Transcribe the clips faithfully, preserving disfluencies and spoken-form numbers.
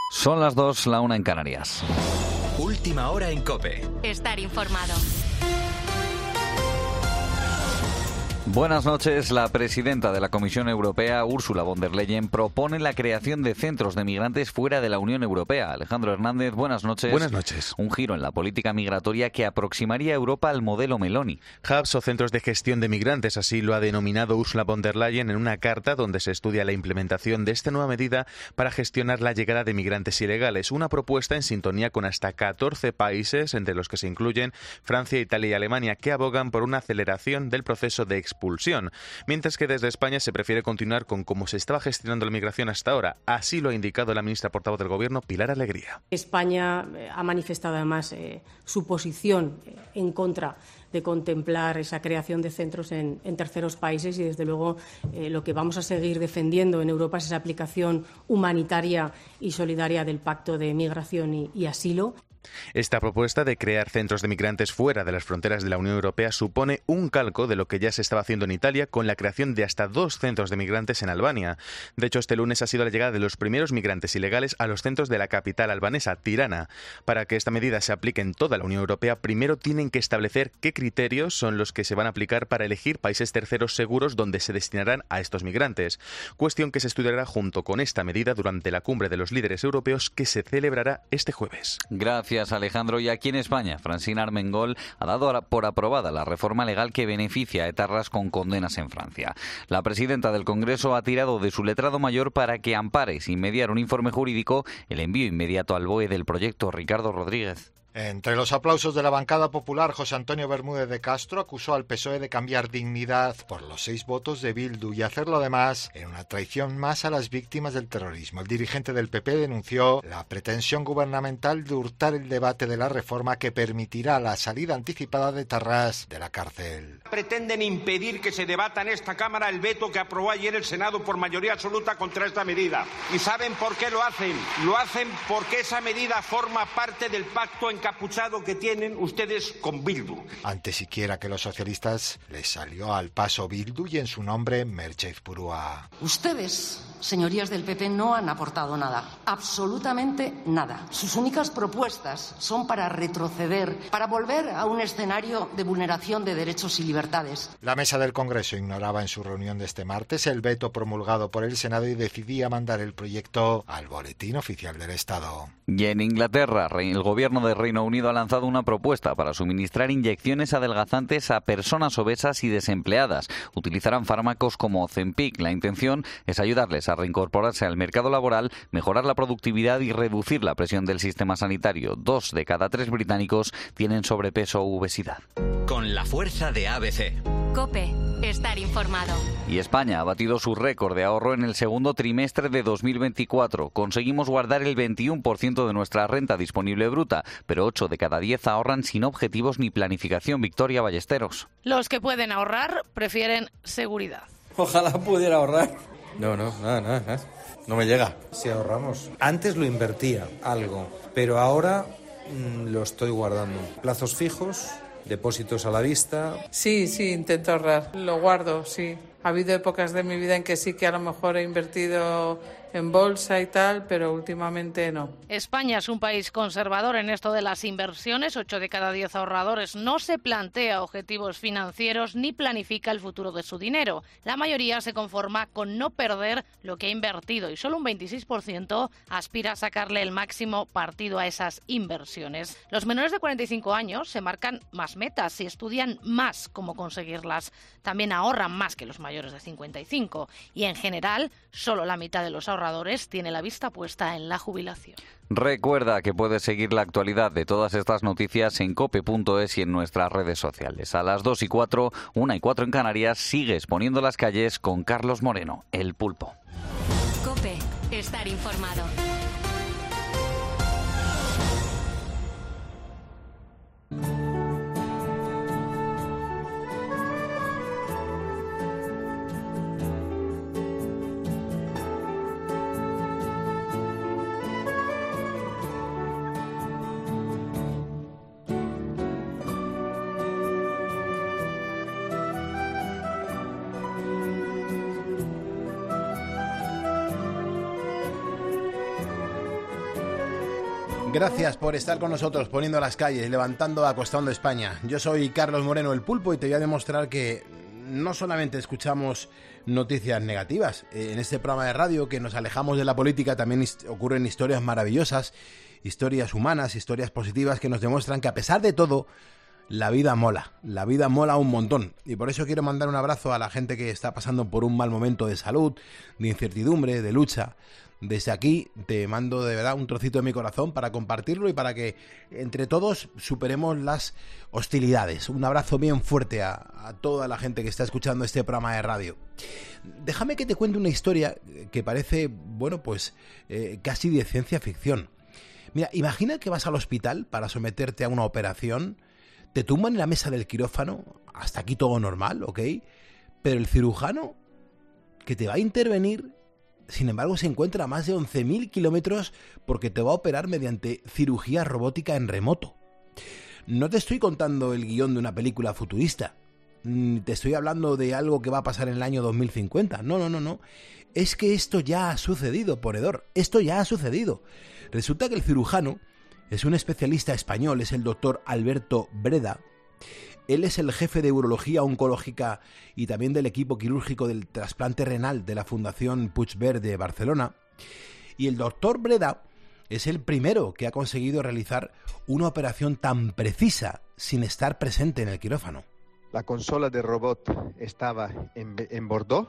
Son las dos, la una en Canarias. Última hora en COPE. Estar informado. Buenas noches. La presidenta de la Comisión Europea, Ursula von der Leyen, propone la creación de centros de migrantes fuera de la Unión Europea. Alejandro Hernández, buenas noches. Buenas noches. Un giro en la política migratoria que aproximaría a Europa al modelo Meloni. Hubs o centros de gestión de migrantes, así lo ha denominado Ursula von der Leyen en una carta donde se estudia la implementación de esta nueva medida para gestionar la llegada de migrantes ilegales. Una propuesta en sintonía con hasta catorce países, entre los que se incluyen Francia, Italia y Alemania, que abogan por una aceleración del proceso de expulsión. Expulsión, mientras que desde España se prefiere continuar con cómo se estaba gestionando la migración hasta ahora. Así lo ha indicado la ministra portavoz del Gobierno, Pilar Alegría. España ha manifestado además eh, su posición en contra de contemplar esa creación de centros en, en terceros países y, desde luego, eh, lo que vamos a seguir defendiendo en Europa es esa aplicación humanitaria y solidaria del Pacto de Migración y, y Asilo. Esta propuesta de crear centros de migrantes fuera de las fronteras de la Unión Europea supone un calco de lo que ya se estaba haciendo en Italia con la creación de hasta dos centros de migrantes en Albania. De hecho, este lunes ha sido la llegada de los primeros migrantes ilegales a los centros de la capital albanesa, Tirana. Para que esta medida se aplique en toda la Unión Europea, primero tienen que establecer qué criterios son los que se van a aplicar para elegir países terceros seguros donde se destinarán a estos migrantes. Cuestión que se estudiará junto con esta medida durante la cumbre de los líderes europeos que se celebrará este jueves. Gracias. Gracias, Alejandro. Y aquí en España, Francina Armengol ha dado por aprobada la reforma legal que beneficia a etarras con condenas en Francia. La presidenta del Congreso ha tirado de su letrado mayor para que ampare, sin mediar un informe jurídico, el envío inmediato al B O E del proyecto. Ricardo Rodríguez. Entre los aplausos de la bancada popular, José Antonio Bermúdez de Castro acusó al P S O E de cambiar dignidad por los seis votos de Bildu y hacerlo además en una traición más a las víctimas del terrorismo. El dirigente del P P denunció la pretensión gubernamental de hurtar el debate de la reforma que permitirá la salida anticipada de Tarrás de la cárcel. Pretenden impedir que se debata en esta Cámara el veto que aprobó ayer el Senado por mayoría absoluta contra esta medida. ¿Y saben por qué lo hacen? Lo hacen porque esa medida forma parte del pacto en encapuchado que tienen ustedes con Bildu. Antes siquiera que los socialistas les salió al paso Bildu y en su nombre Merche Purúa. Ustedes, señorías del P P, no han aportado nada, absolutamente nada. Sus únicas propuestas son para retroceder, para volver a un escenario de vulneración de derechos y libertades. La mesa del Congreso ignoraba en su reunión de este martes el veto promulgado por el Senado y decidía mandar el proyecto al Boletín Oficial del Estado. Y en Inglaterra, el gobierno de Reino Unido ha lanzado una propuesta para suministrar inyecciones adelgazantes a personas obesas y desempleadas. Utilizarán fármacos como Ozempic. La intención es ayudarles a reincorporarse al mercado laboral, mejorar la productividad y reducir la presión del sistema sanitario. Dos de cada tres británicos tienen sobrepeso u obesidad. Con la fuerza de A B C. COPE. Estar informado. Y España ha batido su récord de ahorro en el segundo trimestre de dos mil veinticuatro. Conseguimos guardar el veintiuno por ciento de nuestra renta disponible bruta, pero ocho de cada diez ahorran sin objetivos ni planificación. Victoria Ballesteros. Los que pueden ahorrar prefieren seguridad. Ojalá pudiera ahorrar. No, no, nada, nada, nada. No me llega. Si ahorramos. Antes lo invertía algo, pero ahora mmm, lo estoy guardando. Plazos fijos, depósitos a la vista. Sí, sí, intento ahorrar. Lo guardo, sí. Ha habido épocas de mi vida en que sí que a lo mejor he invertido en bolsa y tal, pero últimamente no. España es un país conservador en esto de las inversiones. Ocho de cada diez ahorradores no se plantea objetivos financieros ni planifica el futuro de su dinero. La mayoría se conforma con no perder lo que ha invertido y solo un veintiséis por ciento aspira a sacarle el máximo partido a esas inversiones. Los menores de cuarenta y cinco años se marcan más metas y estudian más cómo conseguirlas. También ahorran más que los mayores de cincuenta y cinco y, en general, solo la mitad de los ahorradores tiene la vista puesta en la jubilación. Recuerda que puedes seguir la actualidad de todas estas noticias en cope punto es y en nuestras redes sociales. A las dos y cuatro, una y cuatro en Canarias, sigues poniendo las calles con Carlos Moreno, el Pulpo. COPE. Estar informado. Gracias por estar con nosotros, poniendo las calles, levantando, acostando España. Yo soy Carlos Moreno, el Pulpo, y te voy a demostrar que no solamente escuchamos noticias negativas. En este programa de radio, que nos alejamos de la política, también ocurren historias maravillosas, historias humanas, historias positivas que nos demuestran que a pesar de todo, la vida mola, la vida mola un montón. Y por eso quiero mandar un abrazo a la gente que está pasando por un mal momento de salud, de incertidumbre, de lucha. Desde aquí te mando de verdad un trocito de mi corazón para compartirlo y para que entre todos superemos las hostilidades. Un abrazo bien fuerte a, a toda la gente que está escuchando este programa de radio. Déjame que te cuente una historia que parece, bueno, pues eh, casi de ciencia ficción. Mira, imagina que vas al hospital para someterte a una operación, te tumban en la mesa del quirófano, hasta aquí todo normal, ¿ok? Pero el cirujano que te va a intervenir, sin embargo, se encuentra a más de once mil kilómetros porque te va a operar mediante cirugía robótica en remoto. No te estoy contando el guión de una película futurista, ni te estoy hablando de algo que va a pasar en el año dos mil cincuenta. No, no, no, no. Es que esto ya ha sucedido, ponedor. Esto ya ha sucedido. Resulta que el cirujano es un especialista español, es el doctor Alberto Breda. Él es el jefe de urología oncológica y también del equipo quirúrgico del trasplante renal de la Fundación Puigverd de Barcelona. Y el doctor Breda es el primero que ha conseguido realizar una operación tan precisa sin estar presente en el quirófano. La consola de robot estaba en, en Bordeaux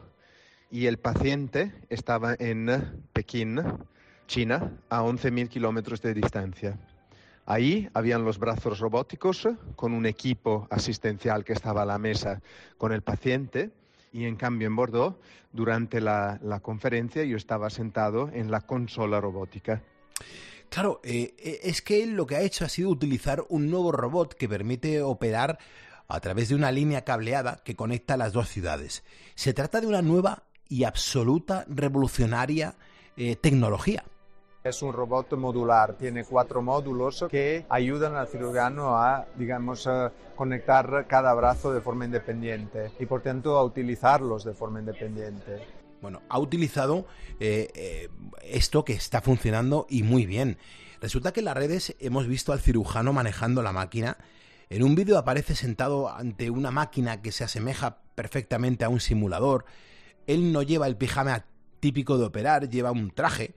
y el paciente estaba en Pekín, China, a once mil kilómetros de distancia. Ahí habían los brazos robóticos con un equipo asistencial que estaba a la mesa con el paciente, y en cambio en Bordeaux, durante la, la conferencia, yo estaba sentado en la consola robótica. Claro, eh, es que él lo que ha hecho ha sido utilizar un nuevo robot que permite operar a través de una línea cableada que conecta las dos ciudades. Se trata de una nueva y absoluta revolucionaria eh, tecnología. Es un robot modular, tiene cuatro módulos que ayudan al cirujano a, digamos, a conectar cada brazo de forma independiente y por tanto a utilizarlos de forma independiente. Bueno, ha utilizado eh, eh, esto que está funcionando y muy bien. Resulta que en las redes hemos visto al cirujano manejando la máquina. En un vídeo aparece sentado ante una máquina que se asemeja perfectamente a un simulador. Él no lleva el pijama típico de operar, lleva un traje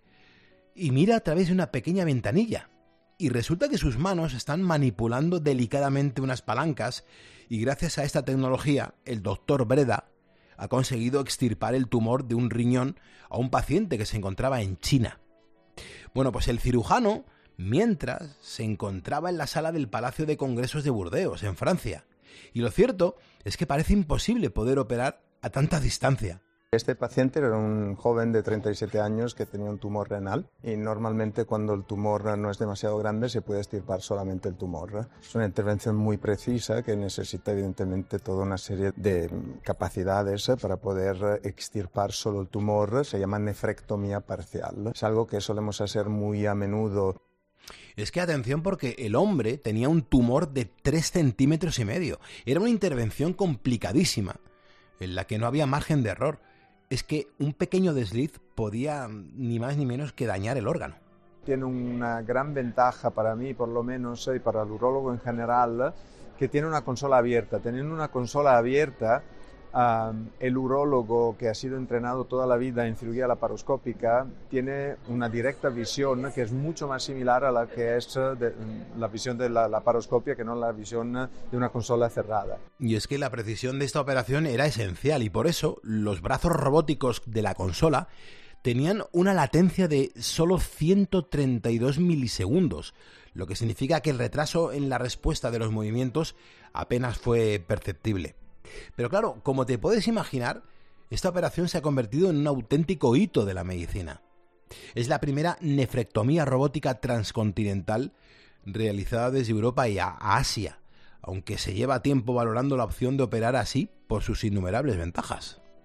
y mira a través de una pequeña ventanilla. Y resulta que sus manos están manipulando delicadamente unas palancas y gracias a esta tecnología el doctor Breda ha conseguido extirpar el tumor de un riñón a un paciente que se encontraba en China. Bueno, pues el cirujano, mientras, se encontraba en la sala del Palacio de Congresos de Burdeos, en Francia. Y lo cierto es que parece imposible poder operar a tanta distancia. Este paciente era un joven de treinta y siete años que tenía un tumor renal y normalmente cuando el tumor no es demasiado grande se puede extirpar solamente el tumor. Es una intervención muy precisa que necesita evidentemente toda una serie de capacidades para poder extirpar solo el tumor. Se llama nefrectomía parcial. Es algo que solemos hacer muy a menudo. Es que atención, porque el hombre tenía un tumor de tres centímetros y medio. Era una intervención complicadísima en la que no había margen de error. Es que un pequeño desliz podía ni más ni menos que dañar el órgano. Tiene una gran ventaja para mí, por lo menos, y para el urólogo en general, que tiene una consola abierta. Teniendo una consola abierta, um, el urólogo que ha sido entrenado toda la vida en cirugía laparoscópica tiene una directa visión que es mucho más similar a la que es de, la visión de la laparoscopia que no la visión de una consola cerrada. Y es que la precisión de esta operación era esencial y por eso los brazos robóticos de la consola tenían una latencia de solo ciento treinta y dos milisegundos, lo que significa que el retraso en la respuesta de los movimientos apenas fue perceptible. Pero claro, como te puedes imaginar, esta operación se ha convertido en un auténtico hito de la medicina. Es la primera nefrectomía robótica transcontinental realizada desde Europa y a Asia, aunque se lleva tiempo valorando la opción de operar así por sus innumerables ventajas.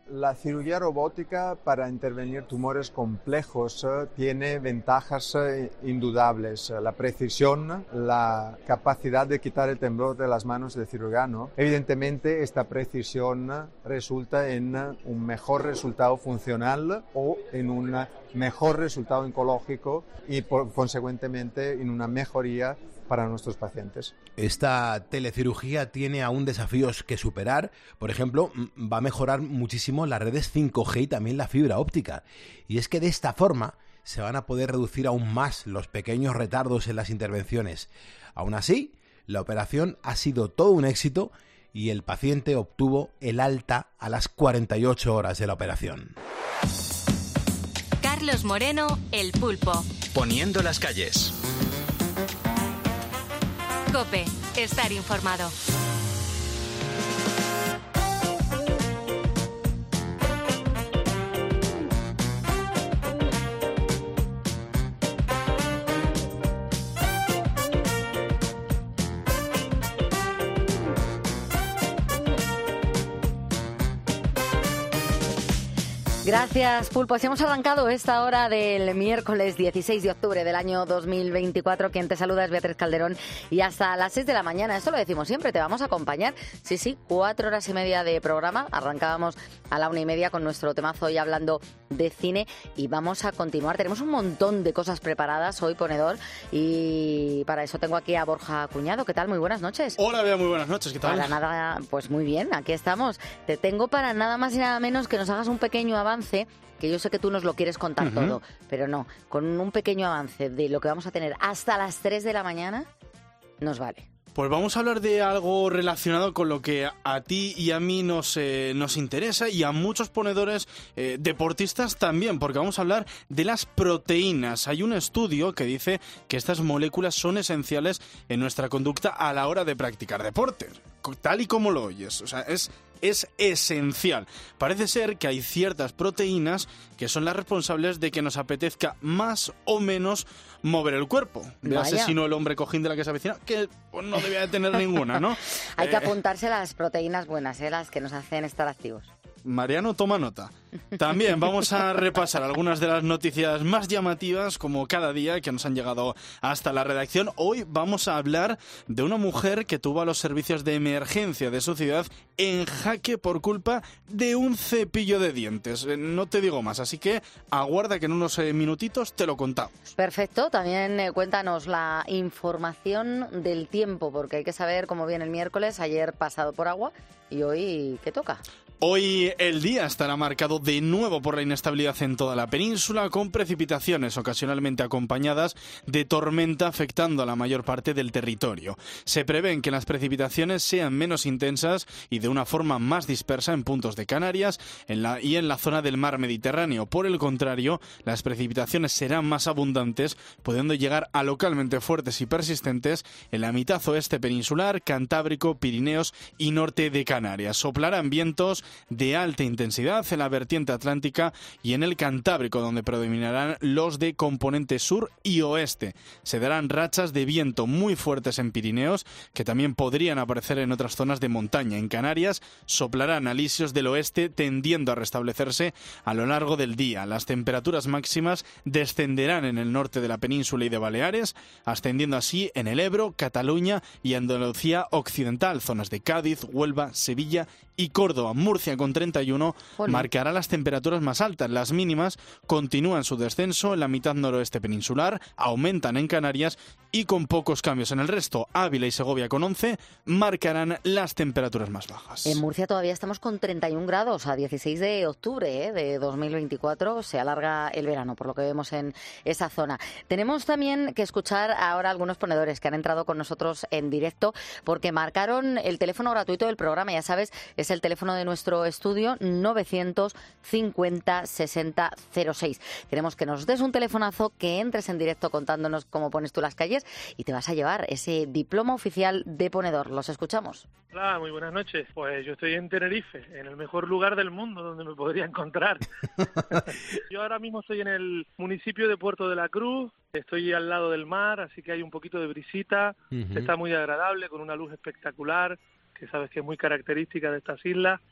La cirugía robótica para intervenir tumores complejos eh, tiene ventajas eh, indudables. La precisión, la capacidad de quitar el temblor de las manos del cirujano. Evidentemente, esta precisión resulta en un mejor resultado funcional o en un mejor resultado oncológico y, por, consecuentemente, en una mejoría para nuestros pacientes. Esta telecirugía tiene aún desafíos que superar. Por ejemplo, va a mejorar muchísimo las redes cinco G y también la fibra óptica. Y es que de esta forma se van a poder reducir aún más los pequeños retardos en las intervenciones. Aún así, la operación ha sido todo un éxito y el paciente obtuvo el alta a las cuarenta y ocho horas de la operación. Carlos Moreno, El Pulpo. Poniendo las calles. COPE, estar informado. Gracias, Pulpo. Así hemos arrancado esta hora del miércoles dieciséis de octubre del año dos mil veinticuatro. Quien te saluda es Beatriz Calderón y hasta las seis de la mañana, esto lo decimos siempre, te vamos a acompañar. Sí, sí, cuatro horas y media de programa. Arrancábamos a la una y media con nuestro temazo hoy hablando de cine y vamos a continuar. Tenemos un montón de cosas preparadas hoy, ponedor, y para eso tengo aquí a Borja Cuñado. ¿Qué tal? Muy buenas noches. Hola, Bea, muy buenas noches. ¿Qué tal? Para nada, pues muy bien, aquí estamos. Te tengo para nada más y nada menos que nos hagas un pequeño avance, que yo sé que tú nos lo quieres contar uh-huh. todo, pero no, con un pequeño avance de lo que vamos a tener hasta las tres de la mañana, nos vale. Pues vamos a hablar de algo relacionado con lo que a ti y a mí nos, eh, nos interesa y a muchos ponedores eh, deportistas también, porque vamos a hablar de las proteínas. Hay un estudio que dice que estas moléculas son esenciales en nuestra conducta a la hora de practicar deporte, tal y como lo oyes. O sea, es... es esencial. Parece ser que hay ciertas proteínas que son las responsables de que nos apetezca más o menos mover el cuerpo. Véase si no el hombre cojín de la que se avecina, que pues, no debía de tener ninguna, ¿no? Hay eh, que apuntarse las proteínas buenas, ¿eh? Las que nos hacen estar activos. Mariano, toma nota. También vamos a repasar algunas de las noticias más llamativas, como cada día, que nos han llegado hasta la redacción. Hoy vamos a hablar de una mujer que tuvo a los servicios de emergencia de su ciudad en jaque por culpa de un cepillo de dientes. No te digo más, así que aguarda que en unos eh, minutitos te lo contamos. Perfecto. También eh, cuéntanos la información del tiempo, porque hay que saber cómo viene el miércoles. Ayer pasado por agua y hoy, ¿qué toca? Hoy el día estará marcado de nuevo por la inestabilidad en toda la península, con precipitaciones ocasionalmente acompañadas de tormenta afectando a la mayor parte del territorio. Se prevén que las precipitaciones sean menos intensas y de una forma más dispersa en puntos de Canarias en la, y en la zona del mar Mediterráneo. Por el contrario, las precipitaciones serán más abundantes, pudiendo llegar a localmente fuertes y persistentes en la mitad oeste peninsular, Cantábrico, Pirineos y norte de Canarias. Soplarán vientos de alta intensidad en la vertiente atlántica y en el Cantábrico, donde predominarán los de componente sur y oeste. Se darán rachas de viento muy fuertes en Pirineos, que también podrían aparecer en otras zonas de montaña. En Canarias soplarán alisios del oeste, tendiendo a restablecerse a lo largo del día. Las temperaturas máximas descenderán en el norte de la península y de Baleares, ascendiendo así en el Ebro, Cataluña y Andalucía occidental, zonas de Cádiz, Huelva, Sevilla y Córdoba. Murcia con treinta y uno Hola. marcará las temperaturas más altas. Las mínimas continúan su descenso en la mitad noroeste peninsular, aumentan en Canarias y con pocos cambios en el resto. Ávila y Segovia con once marcarán las temperaturas más bajas. En Murcia todavía estamos con treinta y un grados a dieciséis de octubre ¿eh? de dos mil veinticuatro. Se alarga el verano, por lo que vemos en esa zona. Tenemos también que escuchar ahora algunos ponedores que han entrado con nosotros en directo porque marcaron el teléfono gratuito del programa. Ya sabes, es el teléfono de nuestro estudio novecientos cincuenta sesenta cero seis. Queremos que nos des un telefonazo, que entres en directo contándonos cómo pones tú las calles y te vas a llevar ese diploma oficial de ponedor. Los escuchamos. Hola, muy buenas noches. Pues yo estoy en Tenerife, en el mejor lugar del mundo donde me podría encontrar. Yo ahora mismo estoy en el municipio de Puerto de la Cruz, estoy al lado del mar, así que hay un poquito de brisita, uh-huh. Está muy agradable, con una luz espectacular, que sabes que es muy característica de estas islas.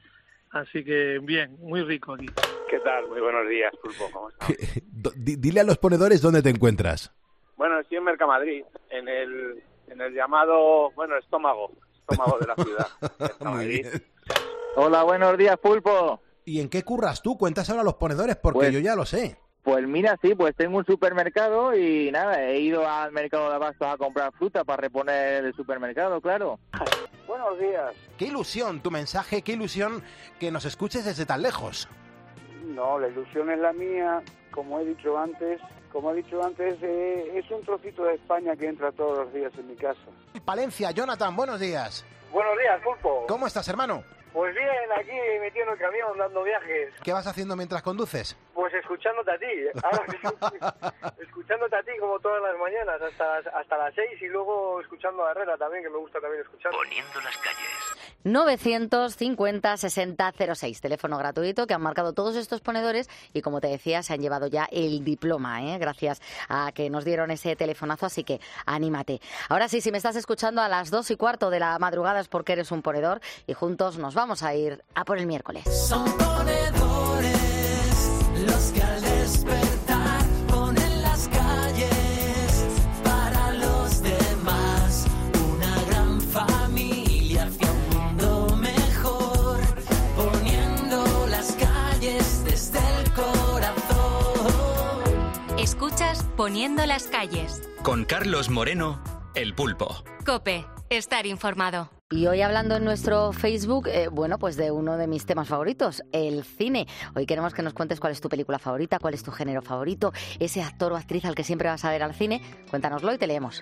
Así que bien, muy rico aquí. ¿Qué tal? Muy buenos días, Pulpo. ¿Cómo estás? Dile a los ponedores dónde te encuentras. Bueno, estoy en Mercamadrid, en el, en el llamado, bueno, estómago, estómago de la ciudad. Muy bien. Hola, buenos días, Pulpo. ¿Y en qué curras tú? Cuentas ahora a los ponedores, porque Pues- yo ya lo sé. Pues mira, sí, pues tengo un supermercado y nada, he ido al mercado de abastos a comprar fruta para reponer el supermercado, claro. Buenos días. Qué ilusión tu mensaje, qué ilusión que nos escuches desde tan lejos. No, la ilusión es la mía, como he dicho antes, como he dicho antes, eh, es un trocito de España que entra todos los días en mi casa. Palencia, Jonathan, buenos días. Buenos días, Pulpo. ¿Cómo estás, hermano? Pues bien, aquí metido en el camión, dando viajes. ¿Qué vas haciendo mientras conduces? Pues escuchándote a ti, ahora, escuchándote a ti como todas las mañanas, hasta, hasta las seis, y luego escuchando a Herrera también, que me gusta también escuchar. Poniendo las calles. novecientos cincuenta sesenta cero seis, teléfono gratuito que han marcado todos estos ponedores y, como te decía, se han llevado ya el diploma, ¿eh? Gracias a que nos dieron ese telefonazo, así que anímate. Ahora sí, si me estás escuchando a las dos y cuarto de la madrugada es porque eres un ponedor y juntos nos vamos a ir a por el miércoles. Son ponedores los que al despertar ponen las calles para los demás. Una gran familia hacia un mundo mejor, poniendo las calles desde el corazón. Escuchas Poniendo las calles. Con Carlos Moreno, El Pulpo. COPE. Estar informado. Y hoy hablando en nuestro Facebook, eh, bueno, pues de uno de mis temas favoritos, el cine. Hoy queremos que nos cuentes cuál es tu película favorita, cuál es tu género favorito, ese actor o actriz al que siempre vas a ver al cine. Cuéntanoslo y te leemos.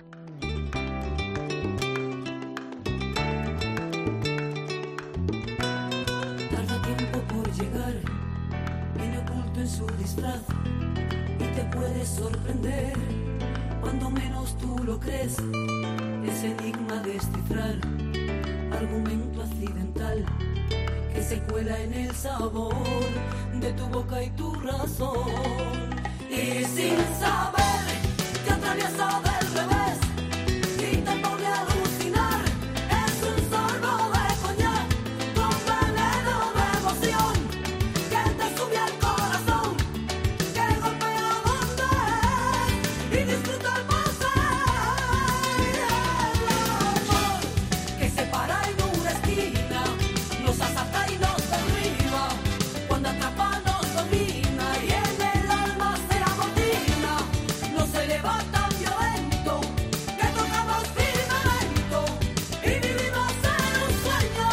Tarda tiempo por llegar, viene oculto en su disfraz y te puede sorprender cuando menos tú lo crees. Ese enigma descifrar, argumento accidental que se cuela en el sabor de tu boca y tu razón. Y sin saber te atraviesa del revés y te pone a alucinar. Es un sorbo de coñac con veneno de emoción que te sube al corazón, que golpea donde es y disfruta el placer. El amor que se para en una esquina, nos asalta y nos derriba, cuando atrapa nos domina y en el alma se amotina, nos eleva tan violento que tocamos firmamento y vivimos en un sueño.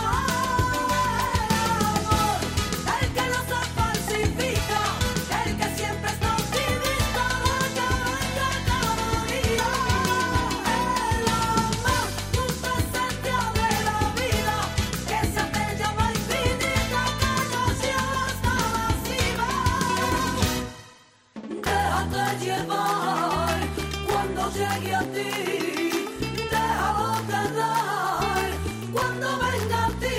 El amor, el que no se falsifica, el que siempre está optimista, la que venga cada día. El amor, nuestra esencia de la vida, que se te llama infinita, que nos lleva hasta la cima. Déjate llevar cuando llegue a ti, déjalo quedar cuando venga a ti.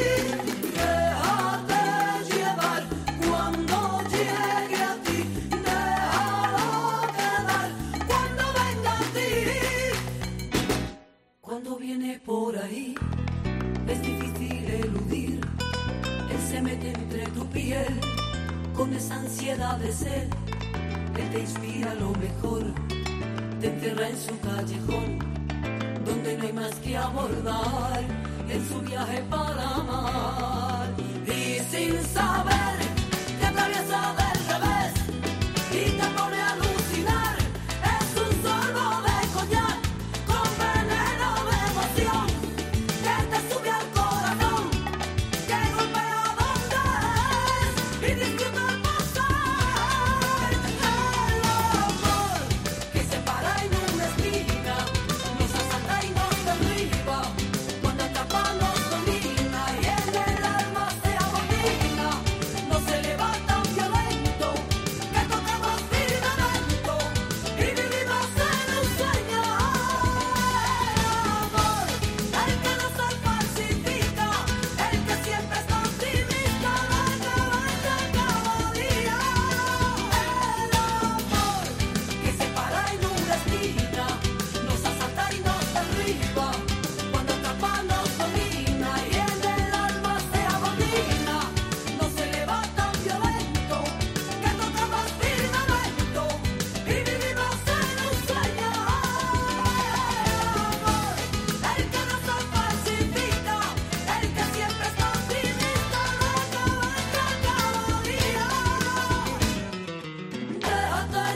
Déjate llevar cuando llegue a ti, déjalo quedar cuando venga a ti. Cuando viene por ahí, es difícil eludir. Él se mete entre tu piel con esa ansiedad de ser. Él te inspira lo mejor, te encierra en su callejón, donde no hay más que abordar en su viaje para amar. Y sin saber te atraviesa del revés y te pone a alucinar. Es un sorbo de coñac con veneno de emoción que te sube al corazón, que golpea donde es y disfruta el pasar. El amor que se para en una esquina, nos asalta y nos derriba, cuando atrapa nos domina y en el alma se amotina,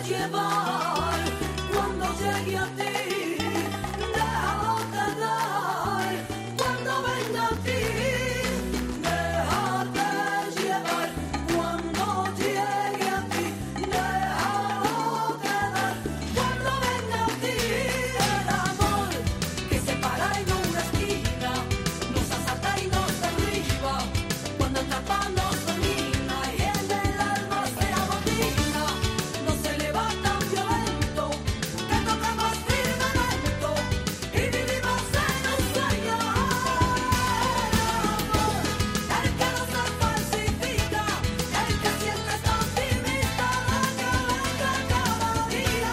llevar cuando llegue a ti. Déjalo quedar cuando venga a ti. Déjate llevar cuando llegue a ti. Déjalo quedar cuando venga a ti. El amor que se para en una esquina nos asalta y nos derriba. Cuando atrapa nos domina y en el alma se amotina. No se levanta violento, que tocamos firmamento y vivimos en un sueño. El que no se falsifica, el que siempre está optimista, la que venga cada día.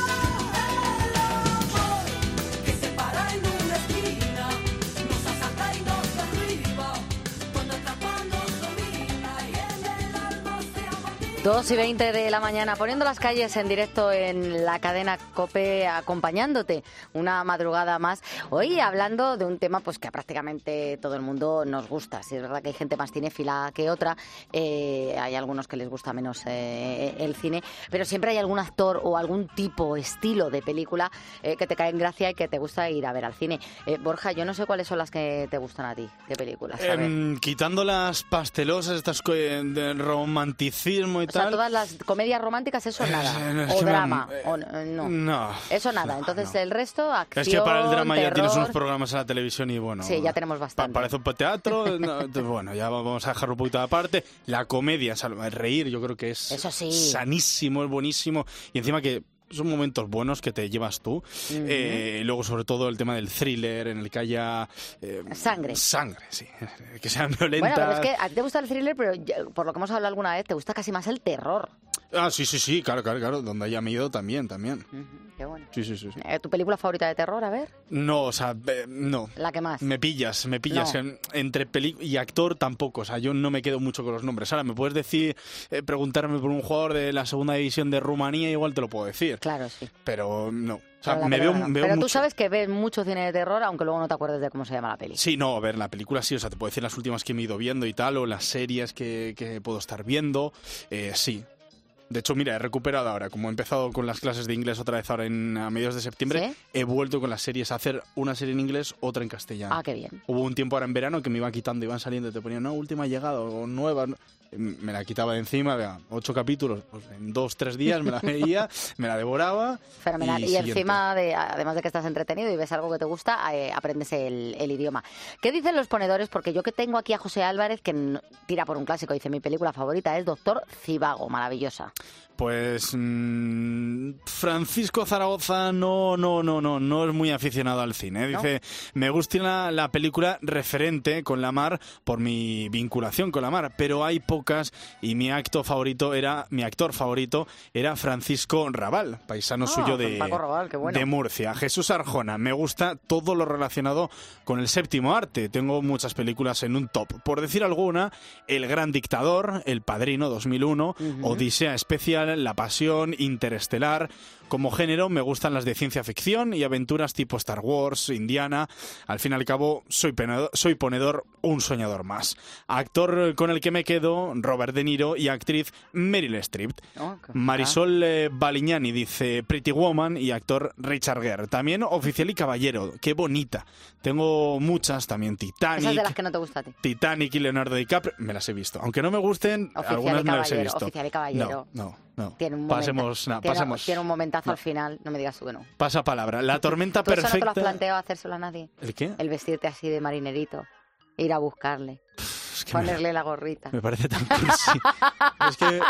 El amor que se para en una esquina nos asalta y nos derriba. Cuando atrapa nos domina y en el alma se amotina. dos y veinte de la mañana, poniendo las calles en directo en la cadena COPE, acompañándote una madrugada más. Hoy hablando de un tema pues que a prácticamente todo el mundo nos gusta. Si es verdad que hay gente más cinéfila que otra, eh, hay algunos que les gusta menos eh, el cine, pero siempre hay algún actor o algún tipo, estilo de película eh, que te cae en gracia y que te gusta ir a ver al cine. Eh, Borja, yo no sé cuáles son las que te gustan a ti. ¿Qué películas? A ver. Em, quitando las pastelosas, estas co- de romanticismo y O sea, tal. todas las comedias románticas, eso nada. no, es O que me- drama. o n- no. No. Eso nada. Entonces el resto, acción, Es que para el drama ya terror. tienes unos programas en la televisión y bueno. Sí, ya tenemos pa- bastante. Parece un teatro. No, entonces, bueno, ya vamos a dejarlo un poquito aparte. La comedia, o sea, el reír, yo creo que es Eso sí. sanísimo, es buenísimo. Y encima que son momentos buenos que te llevas tú. Eh, y luego, sobre todo, el tema del thriller, en el que haya. eh, Sangre. Sangre, sí. Que sean violentas. Bueno, pero es que a ti te gusta el thriller, pero ya- por lo que hemos hablado alguna vez, te gusta casi más el terror. Ah, sí, sí, sí, claro, claro, claro. Donde haya miedo también, también. Qué bueno. Sí, sí, sí. sí. Eh, ¿Tu película favorita de terror? A ver. No, o sea, eh, no. La que más. Me pillas, me pillas. No. En- Entre peli y actor tampoco. O sea, yo no me quedo mucho con los nombres. Ahora, me puedes decir, eh, preguntarme por un jugador de la segunda división de Rumanía, igual te lo puedo decir. Claro, sí. Pero no. O sea, Pero la me veo, película no. veo Pero tú mucho. sabes que ves mucho cine de terror, aunque luego no te acuerdes de cómo se llama la peli. Sí, no, a ver, la película sí, o sea, te puedo decir las últimas que me he ido viendo y tal, o las series que, que puedo estar viendo, eh, sí. De hecho, mira, he recuperado ahora, como he empezado con las clases de inglés otra vez ahora en, a mediados de septiembre, ¿Sí? he vuelto con las series a hacer una serie en inglés, otra en castellano. Ah, qué bien. Hubo un tiempo ahora en verano que me iba quitando, iban saliendo y te ponían, no, última llegada o nueva. no. Me la quitaba de encima, vea, ocho capítulos, pues en dos, tres días me la veía, me la devoraba. Fenomenal. Y, siguiente. encima, de, además de que estás entretenido y ves algo que te gusta, eh, aprendes el, el idioma. ¿Qué dicen los ponedores? Porque yo que tengo aquí a José Álvarez, que no- tira por un clásico, dice, mi película favorita es Doctor Zivago, maravillosa. Pues mmm, Francisco Zaragoza no, no, no, no, no es muy aficionado al cine. Dice, me gusta la, la película referente con la mar por mi vinculación con la mar, pero hay pocas y mi acto favorito era, mi actor favorito era Francisco Rabal, paisano Ah, suyo de, Paco Raval, qué bueno. de Murcia. Jesús Arjona, me gusta todo lo relacionado con el séptimo arte. Tengo muchas películas en un top. Por decir alguna, El Gran Dictador, El Padrino dos mil uno, Ujú. Odisea Especial, La Pasión, Interestelar. Como género me gustan las de ciencia ficción y aventuras tipo Star Wars, Indiana. Al fin y al cabo, soy, penedor, soy ponedor, un soñador más. Actor con el que me quedo, Robert De Niro, y actriz Meryl Streep. Oh, qué- Marisol eh, Baliñani dice Pretty Woman y actor Richard Gere. También Oficial y Caballero, qué bonita. Tengo muchas, también Titanic. Esas de las que no te gusta a ti. Titanic y Leonardo DiCaprio, me las he visto. Aunque no me gusten, Oficial algunas y me las he Caballero, visto. Oficial y Caballero. No, no, no. Tiene un pasemos, momenta- nah, tiene, pasemos. tiene un momentazo No. al final, no me digas tú que no. Pasa palabra. La tormenta ¿Tú eso no te lo has perfecta. planteado hacérselo a nadie? ¿El qué? El vestirte así de marinerito, ir a buscarle, que me- ponerle la gorrita. Me parece tan cursi. Es que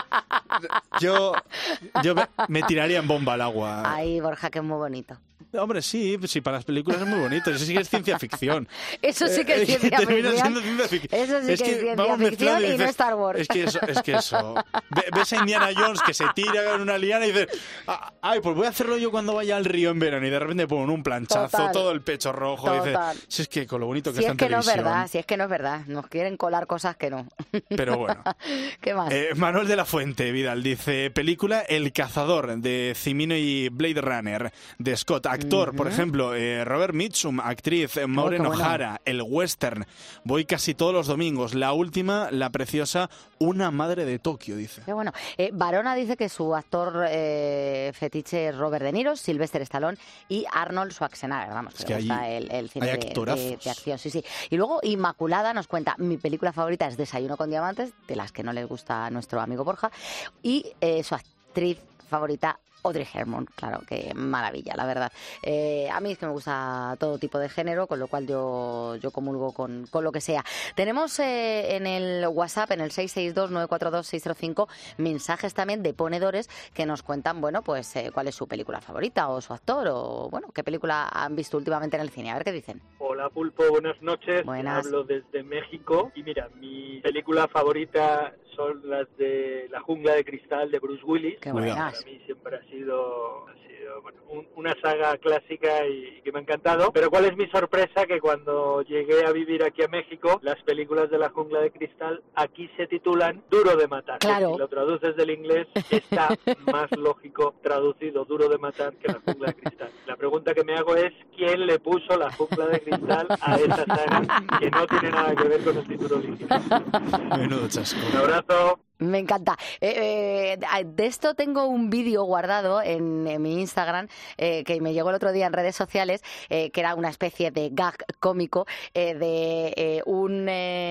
yo, yo me, me tiraría en bomba al agua. Ay, Borja, que es muy bonito. Hombre, sí, sí, para las películas es muy bonito. Eso sí que es ciencia ficción. Eso sí que es Eh, ciencia termina ficción. siendo ciencia ficción. Eso sí que es ciencia vamos ficción mezclando y no dices, Star Wars. Es que eso, es que eso. Ve- Ves a Indiana Jones que se tira en una liana y dices, "Ah, ay, pues voy a hacerlo yo cuando vaya al río en verano. Y de repente ponen un planchazo, Total. todo el pecho rojo. Y Total. dices, si es que con lo bonito que Si está es que en no es televisión. verdad, si es que no es verdad. Nos quieren colar cosas que no. Pero bueno. ¿Qué más? Eh, Manuel de la Fuente, Vidal, dice, película El Cazador, de Cimino y Blade Runner, de Scott. actor, Ujú. por ejemplo, eh, Robert Mitchum, actriz, eh, Maureen qué bueno. O'Hara, el western. Voy casi todos los domingos. La última, la preciosa Una madre de Tokio, dice. Qué bueno. Eh, Varona dice que su actor eh, fetiche es Robert De Niro, Sylvester Stallone y Arnold Schwarzenegger. Vamos, Es que que le gusta hay- el, el cine hay de, actorazos. de- de acción. Sí, sí. Y luego Inmaculada nos cuenta, mi película favorita es Desayuno con Diamantes, de las que no les gusta a nuestro amigo Borja, y eh, su actriz favorita, Audrey Hepburn. Claro, qué maravilla, la verdad. Eh, a mí es que me gusta todo tipo de género, con lo cual yo, yo comulgo con, con lo que sea. Tenemos eh, en el WhatsApp, en el seis seis dos, nueve cuatro dos, seis cero cinco, mensajes también de ponedores que nos cuentan, bueno, pues eh, cuál es su película favorita o su actor, o bueno, qué película han visto últimamente en el cine. A ver qué dicen. Hola Pulpo, buenas noches. Buenas. Hablo desde México y mira, mi película favorita son las de La jungla de cristal de Bruce Willis. Qué buenas. Para mí siempre ha sido, ha sido bueno, un- una saga clásica y que me ha encantado. Pero cuál es mi sorpresa, que cuando llegué a vivir aquí a México, las películas de La jungla de cristal aquí se titulan Duro de matar. Claro. Si lo traduces del inglés, está más lógico traducido Duro de matar que La jungla de cristal. La pregunta que me hago es, ¿quién le puso La jungla de cristal a esa saga que no tiene nada que ver con el título original? Menudo chasco. Un abrazo. Me encanta. Eh, eh, de esto tengo un vídeo guardado en, en mi Instagram eh, que me llegó el otro día en redes sociales, eh, que era una especie de gag cómico eh, de eh, un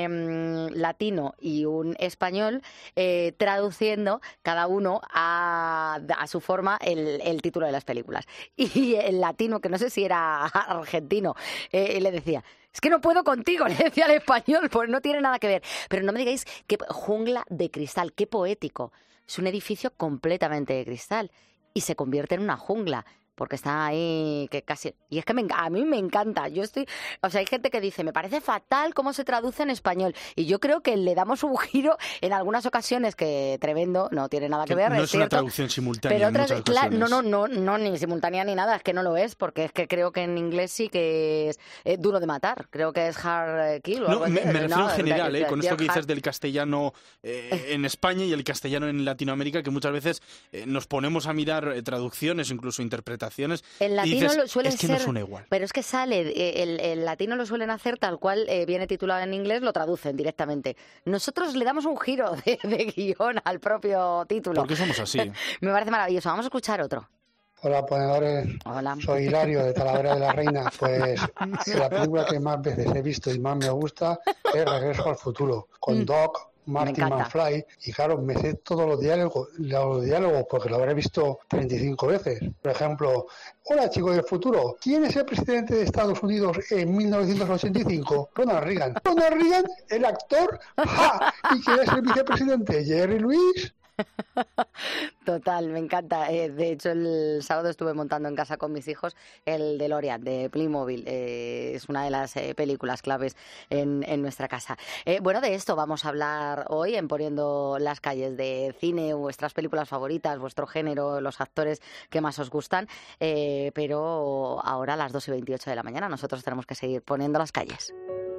eh, latino y un español eh, traduciendo cada uno a, a su forma el, el título de las películas. Y el latino, que no sé si era argentino, eh, le decía... Es que no puedo contigo, le decía al español, pues no tiene nada que ver. Pero no me digáis qué jungla de cristal, qué poético. Es un edificio completamente de cristal y se convierte en una jungla. Porque está ahí, que casi... Y es que me, a mí me encanta. Yo estoy... O sea, hay gente que dice, me parece fatal cómo se traduce en español. Y yo creo que le damos un giro en algunas ocasiones que tremendo, no tiene nada que, Que ver, no es es una cierto. traducción simultánea Pero en otras, muchas claro, no, ocasiones. no, no, no, ni simultánea ni nada, es que no lo es, porque es que creo que en inglés sí que es eh, duro de matar. Creo que es hard eh, kill o No, algo así. me, me No, refiero en general, de- ¿eh? de- con de esto que hard- dices del castellano eh, en España y el castellano en Latinoamérica, que muchas veces eh, nos ponemos a mirar eh, traducciones, incluso interpretaciones, En y latino dices, lo suelen es que ser, no suena igual. pero es que sale, eh, el, el latino lo suelen hacer tal cual eh, viene titulado en inglés, lo traducen directamente. Nosotros le damos un giro de, de guión al propio título. Porque somos así. Me parece maravilloso. Vamos a escuchar otro. Hola, ponedores. Hola. Soy Hilario de Talavera de la Reina. Pues la película que más veces he visto y más me gusta es Regreso al Futuro, con Mm. Doc, Martin encanta. McFly. Y claro, me sé todos los diálogos, los diálogos porque lo habré visto treinta y cinco veces. Por ejemplo, hola chicos del futuro, ¿quién es el presidente de Estados Unidos en mil novecientos ochenta y cinco? Ronald Reagan. Ronald Reagan, el actor. ¡Ja! ¿Y quién es el vicepresidente? Jerry Lewis. Total, me encanta. Eh, de hecho, el sábado estuve montando en casa con mis hijos el DeLorean de Playmobil. Eh, es una de las eh, películas claves en, en nuestra casa. Eh, bueno, de esto vamos a hablar hoy en Poniendo las Calles, de cine, vuestras películas favoritas, vuestro género, los actores que más os gustan. Eh, pero ahora a las dos y veintiocho de la mañana nosotros tenemos que seguir poniendo las calles.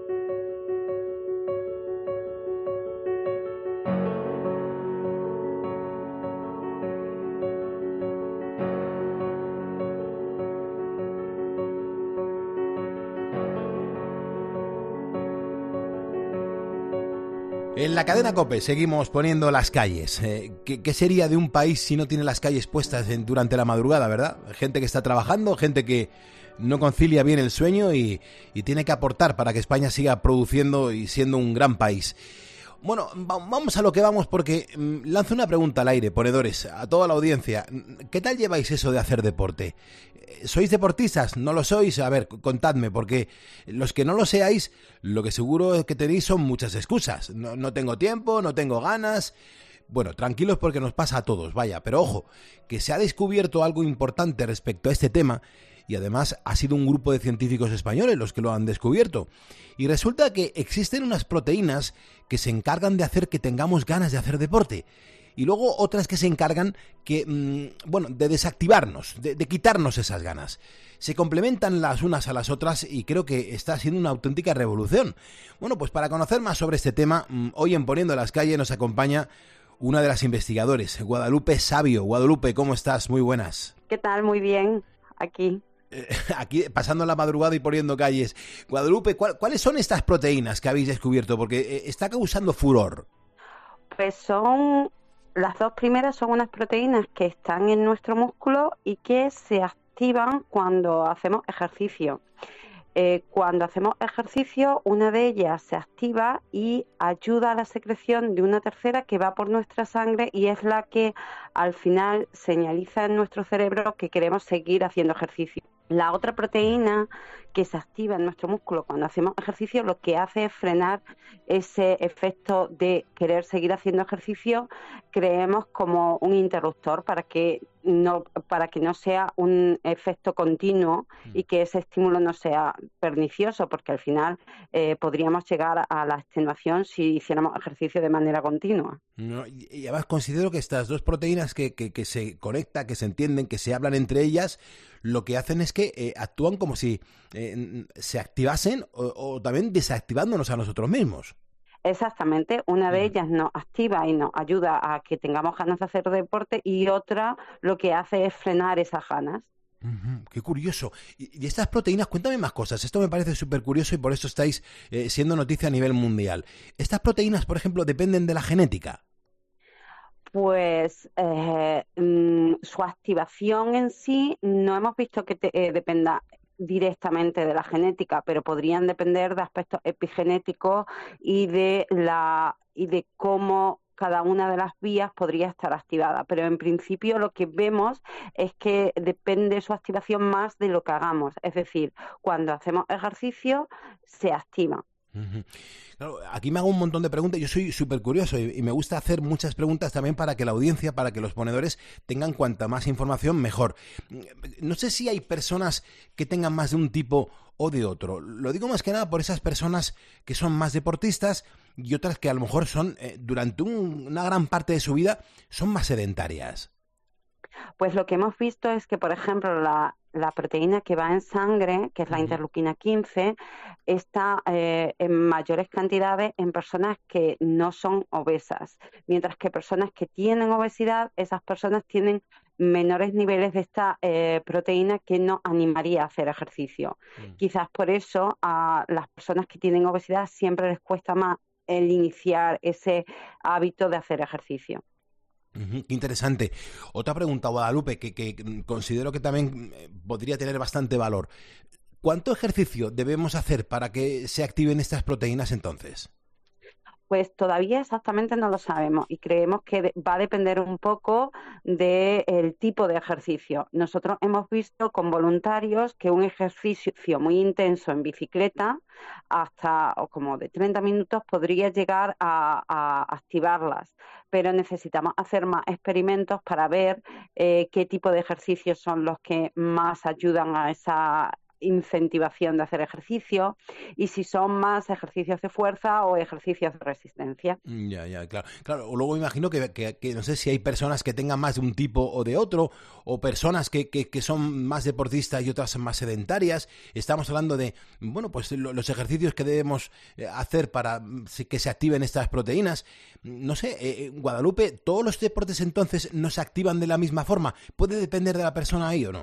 En la cadena COPE seguimos poniendo las calles. Eh, ¿qué, ¿Qué sería de un país si no tiene las calles puestas en- durante la madrugada, verdad? Gente que está trabajando, gente que no concilia bien el sueño y, y tiene que aportar para que España siga produciendo y siendo un gran país. Bueno, va- vamos a lo que vamos porque mm, lanzo una pregunta al aire, ponedores, a toda la audiencia. ¿Qué tal lleváis eso de hacer deporte? Eh, ¿Sois deportistas? ¿No lo sois? A ver, contadme, porque los que no lo seáis, lo que seguro es que tenéis son muchas excusas. No, no tengo tiempo, no tengo ganas. Bueno, tranquilos porque nos pasa a todos, vaya, pero ojo, que se ha descubierto algo importante respecto a este tema y además ha sido un grupo de científicos españoles los que lo han descubierto. Y resulta que existen unas proteínas que se encargan de hacer que tengamos ganas de hacer deporte. Y luego otras que se encargan que, mmm, bueno, de desactivarnos, de, de quitarnos esas ganas. Se complementan las unas a las otras y creo que está siendo una auténtica revolución. Bueno, pues para conocer más sobre este tema, mmm, hoy en Poniendo las Calles nos acompaña una de las investigadores, Guadalupe Sabio. Guadalupe, ¿cómo estás? Muy buenas. ¿Qué tal? Muy bien, aquí. eh, aquí pasando la madrugada y poniendo calles. Guadalupe, ¿cuál, ¿cuáles son estas proteínas que habéis descubierto? Porque eh, está causando furor. Pues son, las dos primeras son unas proteínas que están en nuestro músculo y que se activan cuando hacemos ejercicio. Eh, cuando hacemos ejercicio, una de ellas se activa y ayuda a la secreción de una tercera que va por nuestra sangre y es la que al final señaliza en nuestro cerebro que queremos seguir haciendo ejercicio. La otra proteína que se activa en nuestro músculo cuando hacemos ejercicio lo que hace es frenar ese efecto de querer seguir haciendo ejercicio, creemos como un interruptor para que no para que no sea un efecto continuo y que ese estímulo no sea pernicioso, porque al final eh, podríamos llegar a la extenuación si hiciéramos ejercicio de manera continua. No, y además considero que estas dos proteínas que, que, que se conectan, que se entienden, que se hablan entre ellas, lo que hacen es que eh, actúan como si eh, se activasen o, o también desactivándonos a nosotros mismos. Exactamente, una de ellas nos activa y nos ayuda a que tengamos ganas de hacer deporte y otra lo que hace es frenar esas ganas. Uh-huh, qué curioso. Y, y estas proteínas, cuéntame más cosas. Esto me parece súper curioso y por eso estáis eh, siendo noticia a nivel mundial. ¿Estas proteínas, por ejemplo, dependen de la genética? Pues eh, mmm, su activación en sí no hemos visto que te, eh, dependa directamente de la genética, pero podrían depender de aspectos epigenéticos y de la y de cómo cada una de las vías podría estar activada, pero en principio lo que vemos es que depende su activación más de lo que hagamos, es decir, cuando hacemos ejercicio se activa. Uh-huh. Claro, aquí me hago un montón de preguntas. Yo soy súper curioso y, y me gusta hacer muchas preguntas también para que la audiencia, para que los ponedores tengan cuanta más información mejor. No sé si hay personas que tengan más de un tipo o de otro. Lo digo más que nada por esas personas que son más deportistas y otras que a lo mejor son eh, durante un, una gran parte de su vida son más sedentarias. Pues lo que hemos visto es que, por ejemplo, la, la proteína que va en sangre, que es la uh-huh. interleuquina quince, está eh, en mayores cantidades en personas que no son obesas, mientras que personas que tienen obesidad, esas personas tienen menores niveles de esta eh, proteína que no animaría a hacer ejercicio. Uh-huh. Quizás por eso a las personas que tienen obesidad siempre les cuesta más el iniciar ese hábito de hacer ejercicio. Uh-huh, qué interesante. Otra pregunta, Guadalupe, que, que considero que también podría tener bastante valor. ¿Cuánto ejercicio debemos hacer para que se activen estas proteínas entonces? Pues todavía exactamente no lo sabemos y creemos que va a depender un poco del tipo de ejercicio. Nosotros hemos visto con voluntarios que un ejercicio muy intenso en bicicleta, hasta o como de treinta minutos, podría llegar a, a activarlas, pero necesitamos hacer más experimentos para ver eh, qué tipo de ejercicios son los que más ayudan a esa incentivación de hacer ejercicio y si son más ejercicios de fuerza o ejercicios de resistencia. Ya, ya, claro. Claro, luego imagino que, que, que no sé si hay personas que tengan más de un tipo o de otro, o personas que, que, que son más deportistas y otras más sedentarias. Estamos hablando de, bueno, pues lo, los ejercicios que debemos hacer para que se activen estas proteínas. No sé, eh, Guadalupe, ¿todos los deportes entonces no se activan de la misma forma? ¿Puede depender de la persona ahí o no?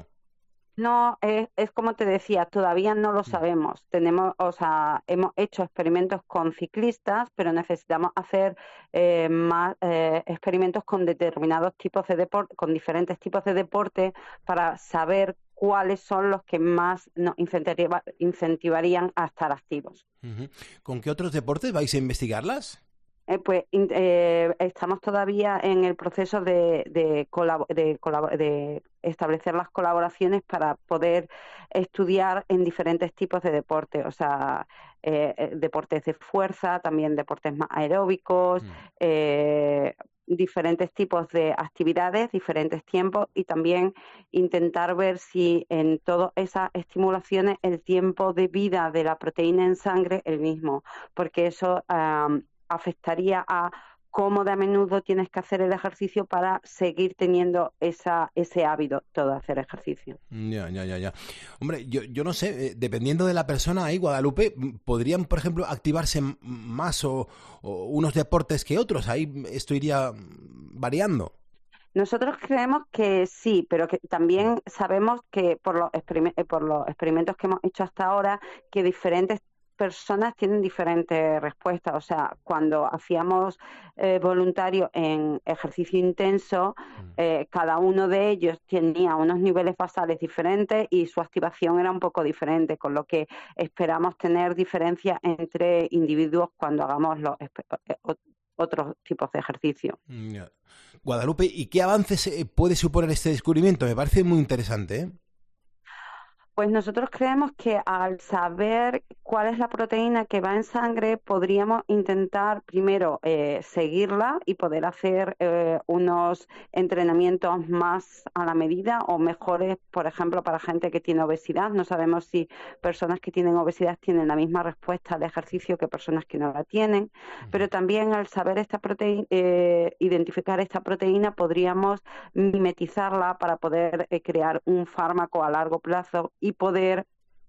No, es, es como te decía, todavía no lo sabemos. Tenemos, o sea, hemos hecho experimentos con ciclistas, pero necesitamos hacer eh, más eh, experimentos con determinados tipos de deporte, con diferentes tipos de deporte, para saber cuáles son los que más nos incentiva, incentivarían a estar activos. Uh-huh. ¿Con qué otros deportes vais a investigarlas? Eh, pues eh, estamos todavía en el proceso de, de, colab- de, colab- de establecer las colaboraciones para poder estudiar en diferentes tipos de deportes, o sea, eh, deportes de fuerza, también deportes más aeróbicos, mm. eh, diferentes tipos de actividades, diferentes tiempos y también intentar ver si en todas esas estimulaciones el tiempo de vida de la proteína en sangre es el mismo, porque eso Um, afectaría a cómo de a menudo tienes que hacer el ejercicio para seguir teniendo esa ese hábito de hacer ejercicio. Ya, ya, ya, ya. Hombre, yo, yo no sé, eh, dependiendo de la persona ahí, Guadalupe, podrían, por ejemplo, activarse más o, o unos deportes que otros. Ahí esto iría variando. Nosotros creemos que sí, pero que también sabemos que por los, experim- por los experimentos que hemos hecho hasta ahora, que diferentes personas tienen diferentes respuestas. O sea, cuando hacíamos eh, voluntarios en ejercicio intenso, eh, cada uno de ellos tenía unos niveles basales diferentes y su activación era un poco diferente, con lo que esperamos tener diferencias entre individuos cuando hagamos los otros tipos de ejercicio. Yeah. Guadalupe, ¿y qué avances eh, puede suponer este descubrimiento? Me parece muy interesante, ¿eh? Pues nosotros creemos que al saber cuál es la proteína que va en sangre, podríamos intentar primero eh, seguirla y poder hacer eh, unos entrenamientos más a la medida o mejores, por ejemplo, para gente que tiene obesidad. No sabemos si personas que tienen obesidad tienen la misma respuesta al ejercicio que personas que no la tienen, pero también al saber esta proteína, eh, identificar esta proteína, podríamos mimetizarla para poder eh, crear un fármaco a largo plazo y poder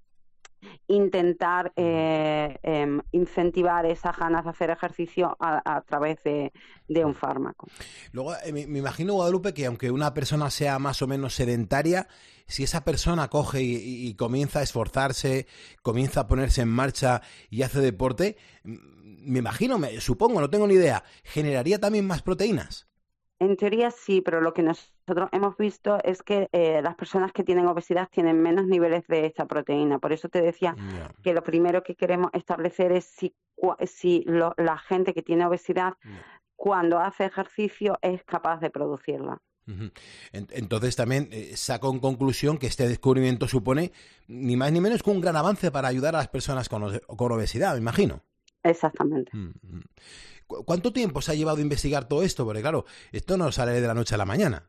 intentar eh, eh, incentivar esas ganas de hacer ejercicio a, a través de, de un fármaco. Luego, eh, me, me imagino, Guadalupe, que aunque una persona sea más o menos sedentaria, si esa persona coge y, y, y comienza a esforzarse, comienza a ponerse en marcha y hace deporte, me imagino, me, supongo, no tengo ni idea, ¿generaría también más proteínas? En teoría sí, pero lo que nosotros hemos visto es que eh, las personas que tienen obesidad tienen menos niveles de esta proteína. Por eso te decía yeah. que lo primero que queremos establecer es si, si lo, la gente que tiene obesidad, yeah. cuando hace ejercicio, es capaz de producirla. Uh-huh. Entonces también eh, saco en conclusión que este descubrimiento supone ni más ni menos que un gran avance para ayudar a las personas con, con obesidad, me imagino. Exactamente. Uh-huh. ¿Cuánto tiempo se ha llevado a investigar todo esto? Porque claro, esto no sale de la noche a la mañana.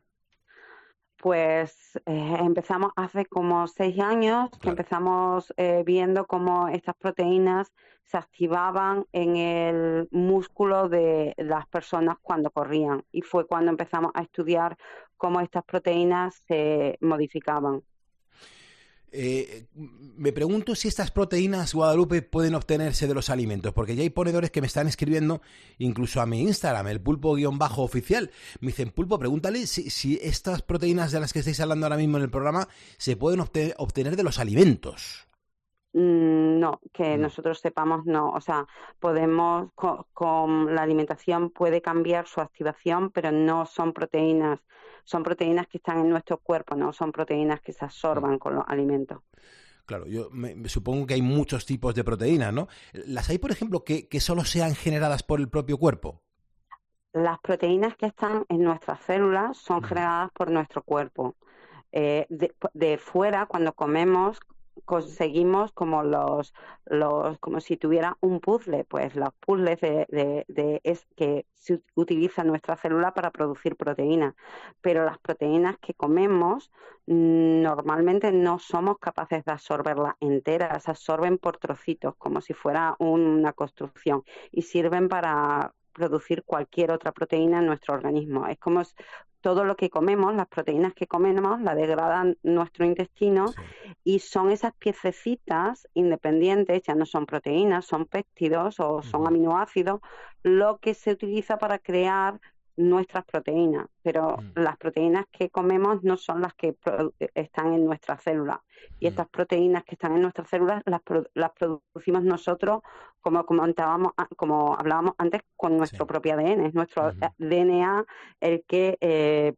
Pues eh, empezamos hace como seis años, claro. que empezamos eh, viendo cómo estas proteínas se activaban en el músculo de las personas cuando corrían. Y fue cuando empezamos a estudiar cómo estas proteínas se modificaban. Eh, me pregunto si estas proteínas, Guadalupe, pueden obtenerse de los alimentos, porque ya hay ponedores que me están escribiendo incluso a mi Instagram, el pulpo-oficial. Me dicen, Pulpo, pregúntale si, si estas proteínas de las que estáis hablando ahora mismo en el programa se pueden obtener, obtener de los alimentos. No, que no. nosotros sepamos no, o sea, podemos, con, con la alimentación puede cambiar su activación, pero no son proteínas, son proteínas que están en nuestro cuerpo, no son proteínas que se absorban con los alimentos. Claro, yo me, me supongo que hay muchos tipos de proteínas, ¿no? ¿Las hay, por ejemplo, que, que solo sean generadas por el propio cuerpo? Las proteínas que están en nuestras células son generadas por nuestro cuerpo. Eh, de, de fuera, cuando comemos, conseguimos como los, los como si tuviera un puzzle, pues los puzzles de, de, de es que se utiliza nuestra célula para producir proteínas, pero las proteínas que comemos normalmente no somos capaces de absorberlas enteras, se absorben por trocitos como si fuera una construcción y sirven para producir cualquier otra proteína en nuestro organismo. Es como todo lo que comemos, las proteínas que comemos, la degradan nuestro intestino sí. y son esas piececitas independientes, ya no son proteínas, son péptidos o uh-huh. son aminoácidos, lo que se utiliza para crear nuestras proteínas, pero uh-huh. las proteínas que comemos no son las que produ- están en nuestras células y uh-huh. estas proteínas que están en nuestras células las, pro- las producimos nosotros, como comentábamos, como hablábamos antes, con nuestro sí. propio A D N, es nuestro uh-huh. D N A el que eh,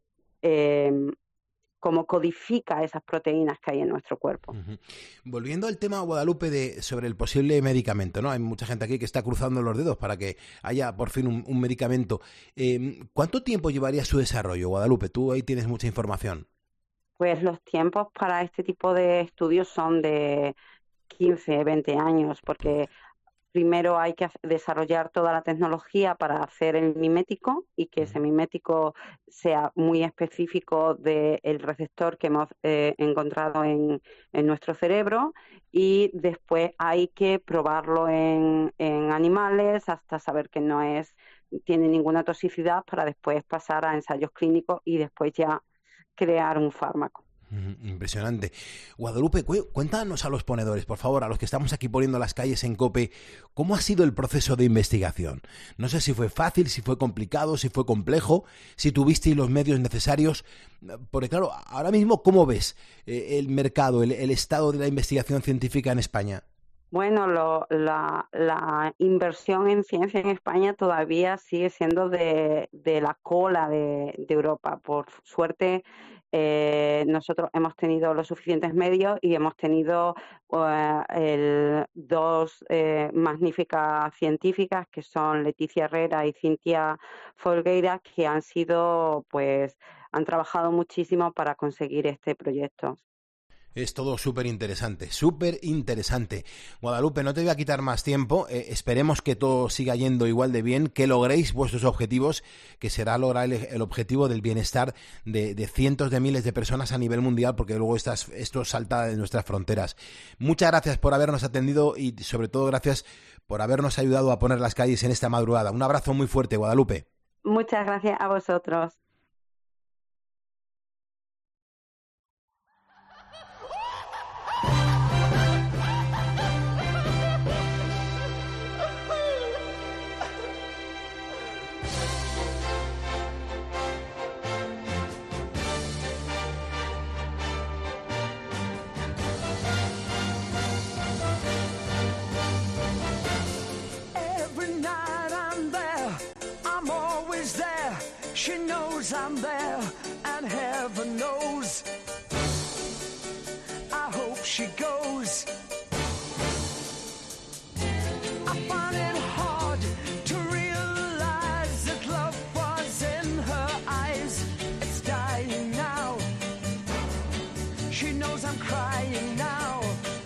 eh, como codifica esas proteínas que hay en nuestro cuerpo. Uh-huh. Volviendo al tema, Guadalupe, de sobre el posible medicamento, ¿no? Hay mucha gente aquí que está cruzando los dedos para que haya por fin un, un medicamento. Eh, ¿Cuánto tiempo llevaría su desarrollo, Guadalupe? Tú ahí tienes mucha información. Pues los tiempos para este tipo de estudios son de quince, veinte años, porque primero hay que desarrollar toda la tecnología para hacer el mimético y que ese mimético sea muy específico del receptor que hemos eh, encontrado en, en nuestro cerebro y después hay que probarlo en, en animales hasta saber que no es tiene ninguna toxicidad para después pasar a ensayos clínicos y después ya crear un fármaco. Impresionante. Guadalupe, cuéntanos a los ponedores, por favor, a los que estamos aquí poniendo las calles en COPE, ¿cómo ha sido el proceso de investigación? No sé si fue fácil, si fue complicado, si fue complejo, si tuvisteis los medios necesarios, porque claro, ahora mismo, ¿cómo ves eh, el mercado, el, el estado de la investigación científica en España? Bueno, lo, la, la inversión en ciencia en España todavía sigue siendo de, de la cola de, de Europa. Por suerte, eh, nosotros hemos tenido los suficientes medios y hemos tenido uh, el, dos eh, magníficas científicas que son Leticia Herrera y Cintia Folgueira, que han sido, pues, han trabajado muchísimo para conseguir este proyecto. Es todo súper interesante, súper interesante. Guadalupe, no te voy a quitar más tiempo. Eh, esperemos que todo siga yendo igual de bien, que logréis vuestros objetivos, que será lograr el, el objetivo del bienestar de, de cientos de miles de personas a nivel mundial, porque luego estas, esto salta de nuestras fronteras. Muchas gracias por habernos atendido y sobre todo gracias por habernos ayudado a poner las calles en esta madrugada. Un abrazo muy fuerte, Guadalupe. Muchas gracias a vosotros. She knows I'm there, and heaven knows I hope she goes. I find it hard to realize that love was in her eyes. It's dying now. She knows I'm crying now.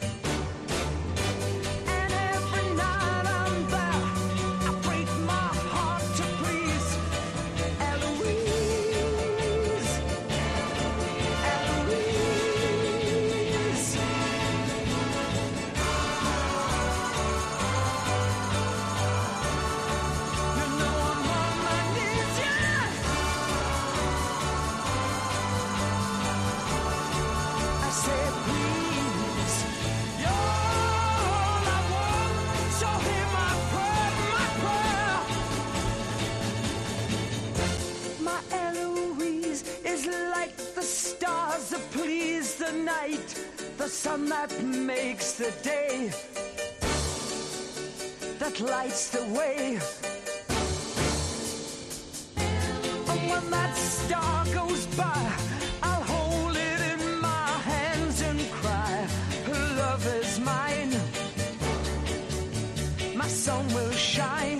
The sun that makes the day, that lights the way. And when that star goes by, I'll hold it in my hands and cry, her love is mine, my sun will shine.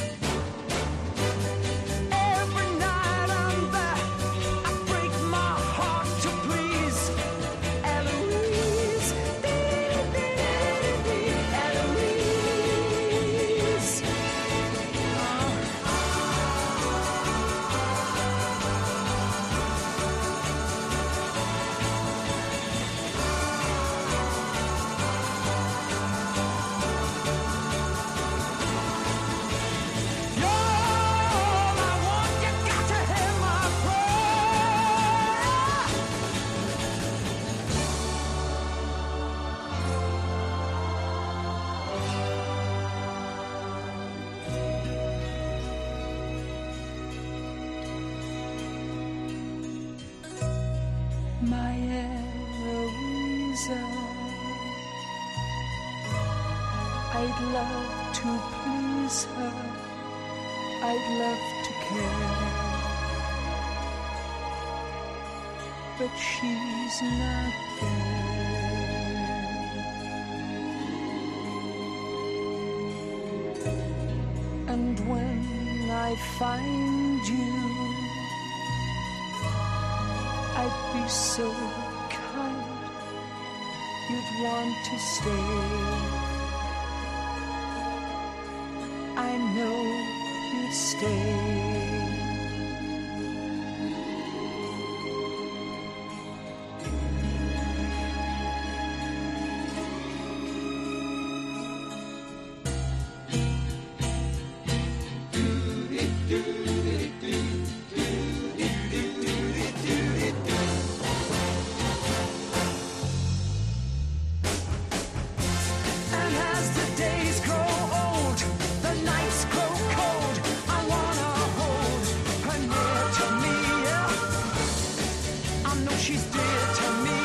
My Eloisa, I'd love to please her, I'd love to care, but she's not there. And when I find you, I'd be so kind, you'd want to stay. I know you'd stay. dear to me.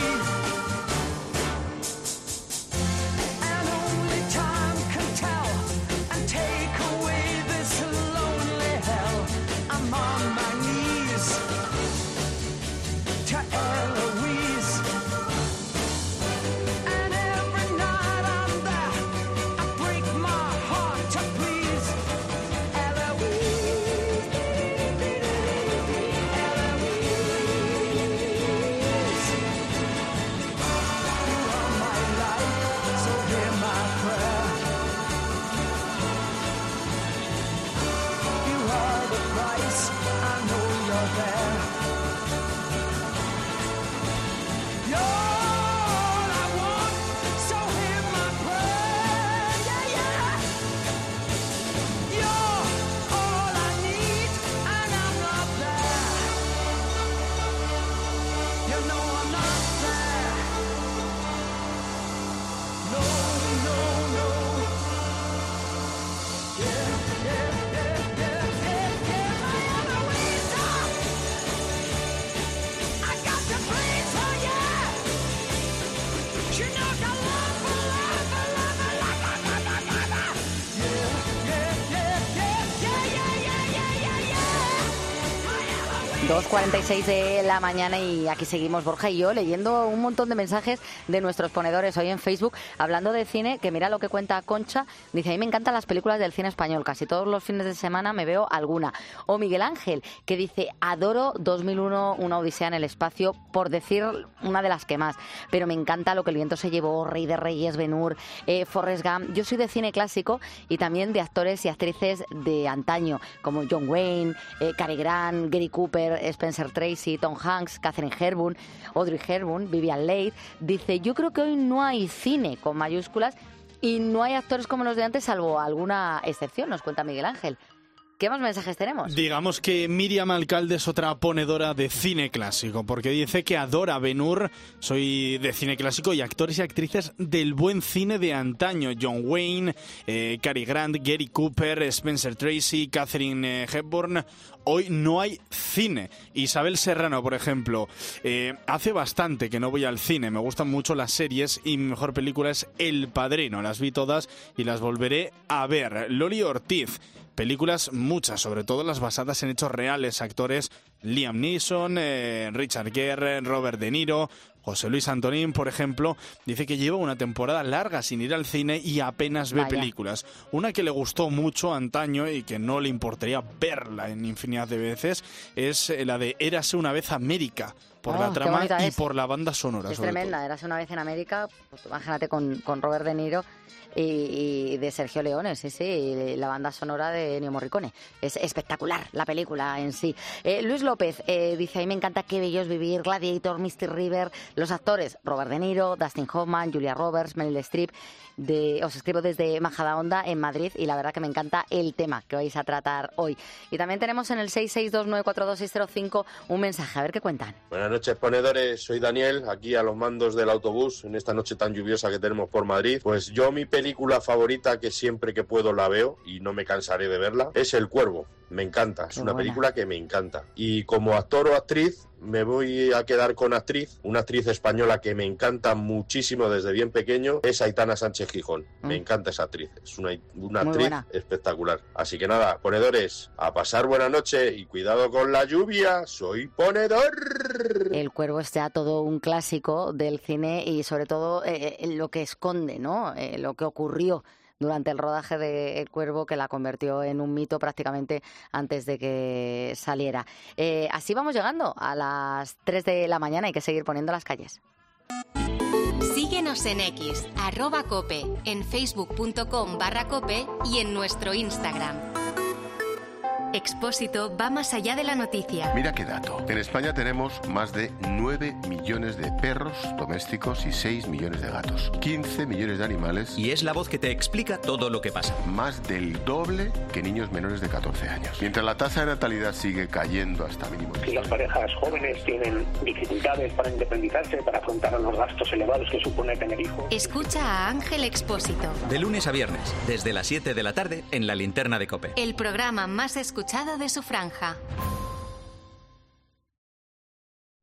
And only time can tell and take away this lonely hell. I'm on my knees to Eloise. And every night I'm there, I break my heart to please Eloise. Eloise. You are my life, so hear my prayer. You are the price, I know you're there. You're all I want, so hear my prayer. Yeah, yeah. You're all I need, and I'm not there. You know I'm not there. No, no, no. Yeah, yeah, yeah, yeah, yeah, yeah. My Eloisa, I got to please her, yeah. She knows I love her, love her, love her, love her, love her, love her. Yeah, yeah, yeah, yeah, yeah, yeah, yeah, yeah, yeah, yeah. dos cuarenta y seis de la mañana y aquí seguimos Borja y yo leyendo un montón de mensajes de nuestros ponedores hoy en Facebook hablando de cine, que mira lo que cuenta Concha, dice, a mí me encantan las películas del cine español, casi todos los fines de semana me veo alguna. O Miguel Ángel, que dice, adoro dos mil uno, Una odisea en el espacio, por decir una de las que más, pero me encanta Lo que el viento se llevó, Rey de Reyes, Ben-Hur, eh, Forrest Gump. Yo soy de cine clásico y también de actores y actrices de antaño, como John Wayne, eh, Cary Grant, Gary Cooper, Spencer Tracy, Tom Hanks, Katharine Hepburn, Audrey Hepburn, Vivian Leigh. Dice, yo creo que hoy no hay cine con mayúsculas y no hay actores como los de antes, salvo alguna excepción, nos cuenta Miguel Ángel. ¿Qué más mensajes tenemos? Digamos que Miriam Alcalde es otra ponedora de cine clásico, porque dice que adora Ben-Hur. Soy de cine clásico y actores y actrices del buen cine de antaño. John Wayne, eh, Cary Grant, Gary Cooper, Spencer Tracy, Katharine eh, Hepburn. Hoy no hay cine. Isabel Serrano, por ejemplo, eh, hace bastante que no voy al cine. Me gustan mucho las series y mi mejor película es El Padrino. Las vi todas y las volveré a ver. Loli Ortiz. Películas muchas, sobre todo las basadas en hechos reales. Actores Liam Neeson, eh, Richard Gere, Robert De Niro, José Luis Antonín, por ejemplo. Dice que lleva una temporada larga sin ir al cine y apenas ve Vaya. películas. Una que le gustó mucho antaño y que no le importaría verla en infinidad de veces es la de Érase una vez América. Por Oh, la qué trama bonita y es. por la banda sonora. Es sobre tremenda, todo. Érase una vez en América, pues, imagínate con, con Robert De Niro y, y de Sergio Leone, sí, sí, y la banda sonora de Ennio Morricone. Es espectacular la película en sí. Eh, Luis López eh, dice, a mí me encanta Qué bello es vivir, Gladiator, Misty River, los actores Robert De Niro, Dustin Hoffman, Julia Roberts, Meryl Streep. De, os escribo desde Majadahonda en Madrid y la verdad que me encanta el tema que vais a tratar hoy. Y también tenemos en el seis seis dos nueve cuatro dos seis cero cinco un mensaje, a ver qué cuentan. Buenas noches, ponedores. Soy Daniel, aquí a los mandos del autobús en esta noche tan lluviosa que tenemos por Madrid. Pues yo mi película favorita, que siempre que puedo la veo y no me cansaré de verla, es El Cuervo. Me encanta, es Qué una buena. película que me encanta. Y como actor o actriz, me voy a quedar con actriz, una actriz española que me encanta muchísimo desde bien pequeño, es Aitana Sánchez Gijón. Mm. Me encanta esa actriz, es una, una Muy actriz buena. espectacular. Así que nada, ponedores, a pasar buena noche y cuidado con la lluvia, soy ponedor. El Cuervo es ya todo un clásico del cine y sobre todo eh, eh, lo que esconde, ¿no? Eh, lo que ocurrió durante el rodaje de El Cuervo, que la convirtió en un mito prácticamente antes de que saliera. Eh, así vamos llegando a las tres de la mañana, hay que seguir poniendo las calles. Síguenos en X, arroba cope, en facebook.com barra cope y en nuestro Instagram. Expósito va más allá de la noticia. Mira qué dato. En España tenemos más de nueve millones de perros domésticos y seis millones de gatos. quince millones de animales. Y es la voz que te explica todo lo que pasa. Más del doble que niños menores de catorce años. Mientras la tasa de natalidad sigue cayendo hasta mínimos. Si las parejas jóvenes tienen dificultades para independizarse, para afrontar los gastos elevados que supone tener hijos. Escucha a Ángel Expósito. De lunes a viernes, desde las siete de la tarde, en la linterna de COPE. El programa más escuchado de su franja.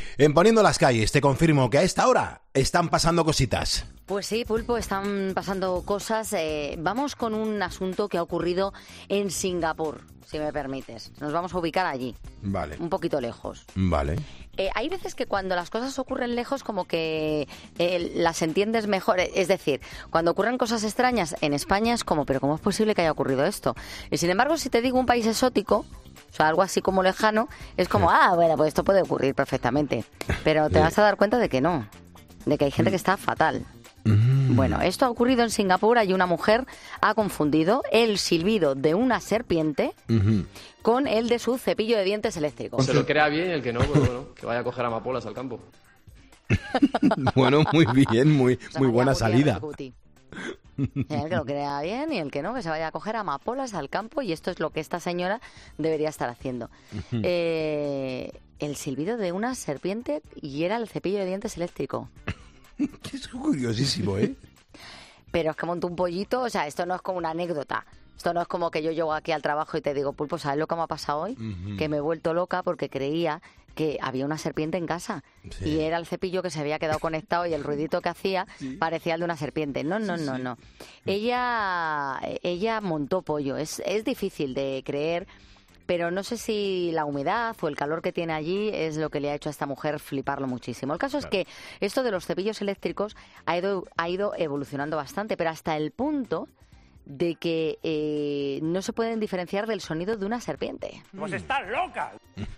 En Poniendo las Calles te confirmo que a esta hora están pasando cositas. Pues sí, Pulpo, están pasando cosas. Eh, vamos con un asunto que ha ocurrido en Singapur, si me permites. Nos vamos a ubicar allí. Vale. Un poquito lejos. Vale. Eh, hay veces que cuando las cosas ocurren lejos como que eh, las entiendes mejor. Es decir, cuando ocurren cosas extrañas en España es como, pero ¿cómo es posible que haya ocurrido esto? Y sin embargo, si te digo un país exótico, o sea, algo así como lejano, es como, ah, bueno, pues esto puede ocurrir perfectamente. Pero te vas a dar cuenta de que no, de que hay gente que está fatal. Bueno, esto ha ocurrido en Singapur. Hay una mujer ha confundido el silbido de una serpiente uh-huh. con el de su cepillo de dientes eléctrico. Se lo crea bien y el que no, pues bueno, que vaya a coger amapolas al campo. Bueno, muy bien, muy, o sea, muy buena salida. El que lo crea bien y el que no, que se vaya a coger amapolas al campo, y esto es lo que esta señora debería estar haciendo. Uh-huh. Eh, el silbido de una serpiente y era el cepillo de dientes eléctrico. Es curiosísimo, ¿eh? Pero es que monto un pollito, o sea, esto no es como una anécdota. Esto no es como que yo llego aquí al trabajo y te digo, Pulpo, ¿sabes lo que me ha pasado hoy? Uh-huh. Que me he vuelto loca porque creía que había una serpiente en casa. Sí. Y era el cepillo que se había quedado conectado y el ruidito que hacía sí. parecía el de una serpiente. No, no, sí, no, sí. no. Ella, ella montó pollo. Es, es difícil de creer, pero no sé si la humedad o el calor que tiene allí es lo que le ha hecho a esta mujer fliparlo muchísimo. El caso claro. es que esto de los cepillos eléctricos ha ido, ha ido evolucionando bastante, pero hasta el punto de que eh, no se pueden diferenciar del sonido de una serpiente. ¡Pues estás loca!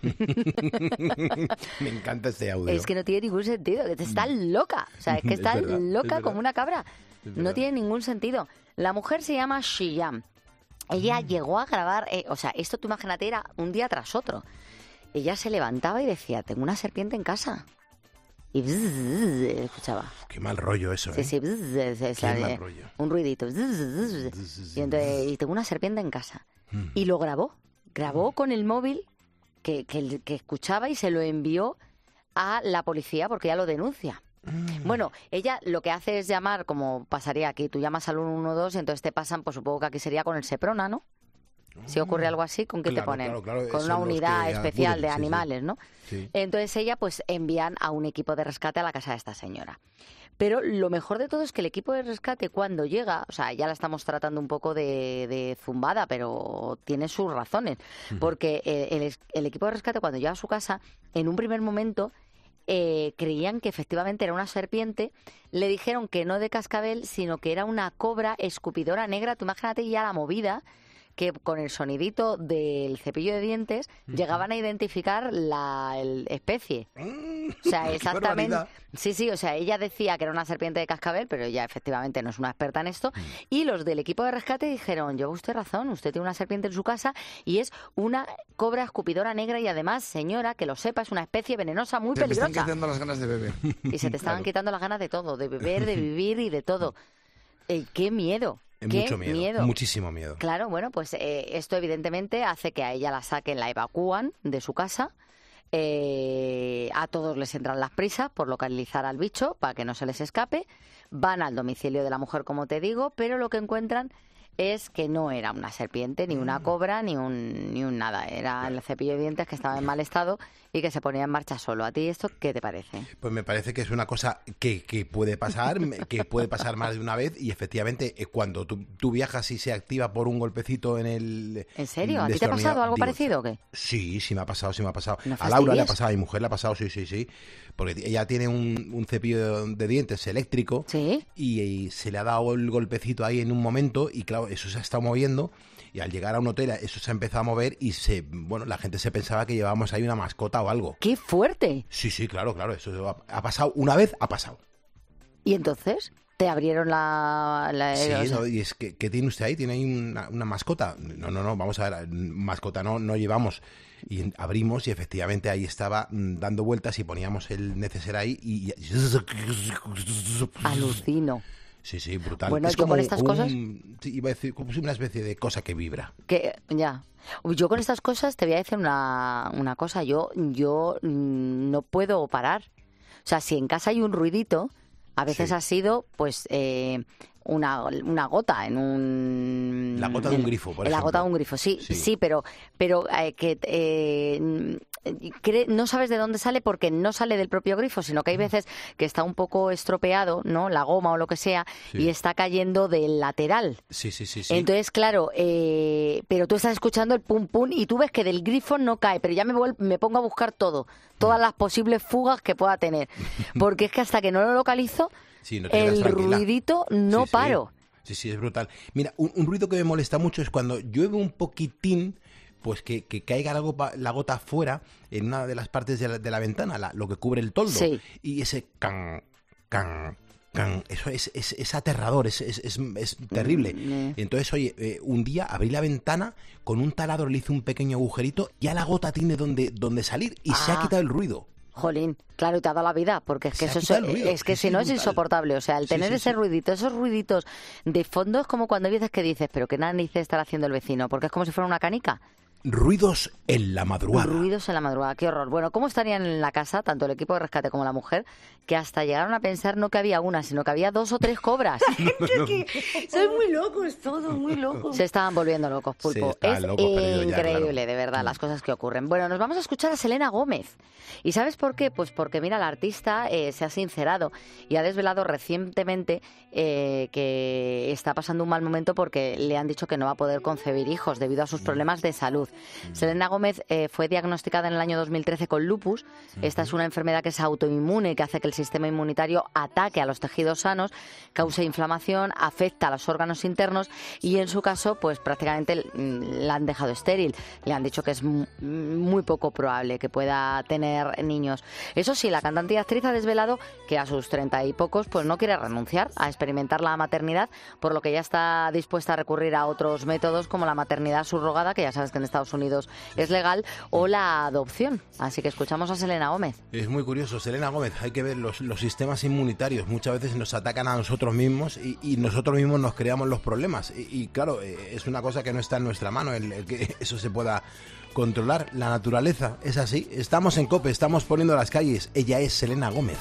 Me encanta este audio. Es que no tiene ningún sentido, que te estás loca. O sea, es que estás verdad, loca como una cabra. No tiene ningún sentido. La mujer se llama Shiyam. Ella mm. llegó a grabar, eh, o sea, esto tú imagínate, era un día tras otro. Ella se levantaba y decía, tengo una serpiente en casa. Y bzz, escuchaba. Qué mal rollo eso, ¿eh? Sí, sí, bzz, es Qué la, mal rollo. Un ruidito. Bzz, bzz, bzz. Y entonces, y tengo una serpiente en casa. Mm. Y lo grabó. Grabó mm. con el móvil que, que, que escuchaba y se lo envió a la policía porque ya lo denuncia. Mm. Bueno, ella lo que hace es llamar, como pasaría aquí, tú llamas al uno uno dos y entonces te pasan, pues supongo que aquí sería con el Seprona, ¿no? Si ocurre algo así, ¿con qué claro, te ponen? Claro, claro. Con una unidad especial acuden, de sí, animales, sí. ¿no? Sí. Entonces ella pues envían a un equipo de rescate a la casa de esta señora. Pero lo mejor de todo es que el equipo de rescate cuando llega, o sea, ya la estamos tratando un poco de, de zumbada, pero tiene sus razones. Uh-huh. Porque el, el equipo de rescate cuando llega a su casa, en un primer momento eh, creían que efectivamente era una serpiente. Le dijeron que no de cascabel, sino que era una cobra escupidora negra. Tú imagínate ya la movida, que con el sonidito del cepillo de dientes uh-huh. llegaban a identificar la el especie. Mm, o sea, exactamente. Sí, sí, o sea, ella decía que era una serpiente de cascabel, pero ella efectivamente no es una experta en esto. Uh-huh. Y los del equipo de rescate dijeron, lleva usted razón, usted tiene una serpiente en su casa y es una cobra escupidora negra y además, señora, que lo sepa, es una especie venenosa muy se peligrosa. Se me están quitando las ganas de beber. Y se te estaban claro. quitando las ganas de todo, de beber, de vivir y de todo. Eh, ¡Qué miedo! Qué Mucho miedo, miedo, muchísimo miedo. Claro, bueno, pues eh, esto evidentemente hace que a ella la saquen, la evacúan de su casa. Eh, a todos les entran las prisas por localizar al bicho para que no se les escape. Van al domicilio de la mujer, como te digo, pero lo que encuentran es que no era una serpiente, ni una cobra, ni un, ni un nada. Era el cepillo de dientes que estaba en mal estado y que se ponía en marcha solo. ¿A ti esto qué te parece? Pues me parece que es una cosa que, que puede pasar, que puede pasar más de una vez y efectivamente cuando tú, tú viajas y se activa por un golpecito en el... ¿En serio? ¿A ti te ha pasado algo digo, parecido o qué? Sí, sí me ha pasado, sí me ha pasado. ¿No a Laura le ha pasado, a mi mujer le ha pasado, sí, sí, sí. Porque ella tiene un, un cepillo de dientes eléctrico. ¿Sí? Y, y se le ha dado el golpecito ahí en un momento y claro, eso se ha estado moviendo y al llegar a un hotel eso se ha empezado a mover y se bueno la gente se pensaba que llevábamos ahí una mascota o algo. ¡Qué fuerte! Sí, sí, claro, claro, eso ha, ha pasado una vez, ha pasado. ¿Y entonces? ¿Te abrieron la...? la sí, o sea... no, y es que ¿qué tiene usted ahí? ¿Tiene ahí una, una mascota? No, no, no, vamos a ver, mascota no, no llevamos. Y abrimos y efectivamente ahí estaba dando vueltas y poníamos el neceser ahí y... Alucino. Sí, sí, brutal. Bueno, es yo como con estas un, cosas... Sí, iba a decir, como una especie de cosa que vibra. Que, ya. Yo con estas cosas te voy a decir una, una cosa. Yo, yo no puedo parar. O sea, si en casa hay un ruidito, a veces sí. ha sido, pues, eh, una, una gota en un... La gota de un grifo, por ejemplo. La gota de un grifo, sí, sí, sí pero, pero eh, que eh, cre- no sabes de dónde sale porque no sale del propio grifo, sino que hay veces que está un poco estropeado, ¿no? La goma o lo que sea, sí. y está cayendo del lateral. Sí, sí, sí. sí. Entonces, claro, eh, pero tú estás escuchando el pum pum y tú ves que del grifo no cae, pero ya me, vuel- me pongo a buscar todo, todas las posibles fugas que pueda tener, porque es que hasta que no lo localizo, sí, no te el tranquila. ruidito no sí, paro. Sí. Sí, sí, es brutal. Mira, un, un ruido que me molesta mucho es cuando llueve un poquitín, pues que, que caiga la, gopa, la gota fuera en una de las partes de la, de la ventana, la, lo que cubre el toldo. Sí. Y ese can, can, can, eso es, es, es aterrador, es, es, es, es terrible. Mm. Entonces, oye, eh, un día abrí la ventana, con un taladro le hice un pequeño agujerito, ya la gota tiene donde, donde salir y ah. se ha quitado el ruido. Jolín, claro, y te ha dado la vida, porque es que se eso es, es que sí, si no es brutal. Insoportable. O sea, el tener sí, sí, ese sí. ruidito, esos ruiditos de fondo es como cuando hay veces que dices, pero qué narices estará haciendo el vecino, porque es como si fuera una canica. Ruidos en la madrugada. Ruidos en la madrugada, qué horror. Bueno, ¿cómo estarían en la casa, tanto el equipo de rescate como la mujer, que hasta llegaron a pensar no que había una, sino que había dos o tres cobras? Son muy locos todos, muy locos. Se estaban volviendo locos, Pulpo. Es locos, increíble, ya, claro. de verdad, las cosas que ocurren. Bueno, nos vamos a escuchar a Selena Gómez. ¿Y sabes por qué? Pues porque, mira, la artista eh, se ha sincerado y ha desvelado recientemente eh, que está pasando un mal momento porque le han dicho que no va a poder concebir hijos debido a sus problemas de salud. Selena Gómez eh, fue diagnosticada en el año dos mil trece con lupus. Esta es una enfermedad que es autoinmune, que hace que el sistema inmunitario ataque a los tejidos sanos, cause inflamación, afecta a los órganos internos y en su caso, pues prácticamente la han dejado estéril. Le han dicho que es muy poco probable que pueda tener niños. Eso sí, la cantante y actriz ha desvelado que a sus treinta y pocos pues no quiere renunciar a experimentar la maternidad, por lo que ya está dispuesta a recurrir a otros métodos como la maternidad subrogada, que ya sabes que en Estados Unidos es legal, o la adopción. Así que escuchamos a Selena Gómez. Es muy curioso, Selena Gómez, hay que ver los, los sistemas inmunitarios. Muchas veces nos atacan a nosotros mismos y, y nosotros mismos nos creamos los problemas. Y, y claro, es una cosa que no está en nuestra mano, el, el que eso se pueda controlar. La naturaleza es así. Estamos en COPE, estamos poniendo las calles. Ella es Selena Gómez.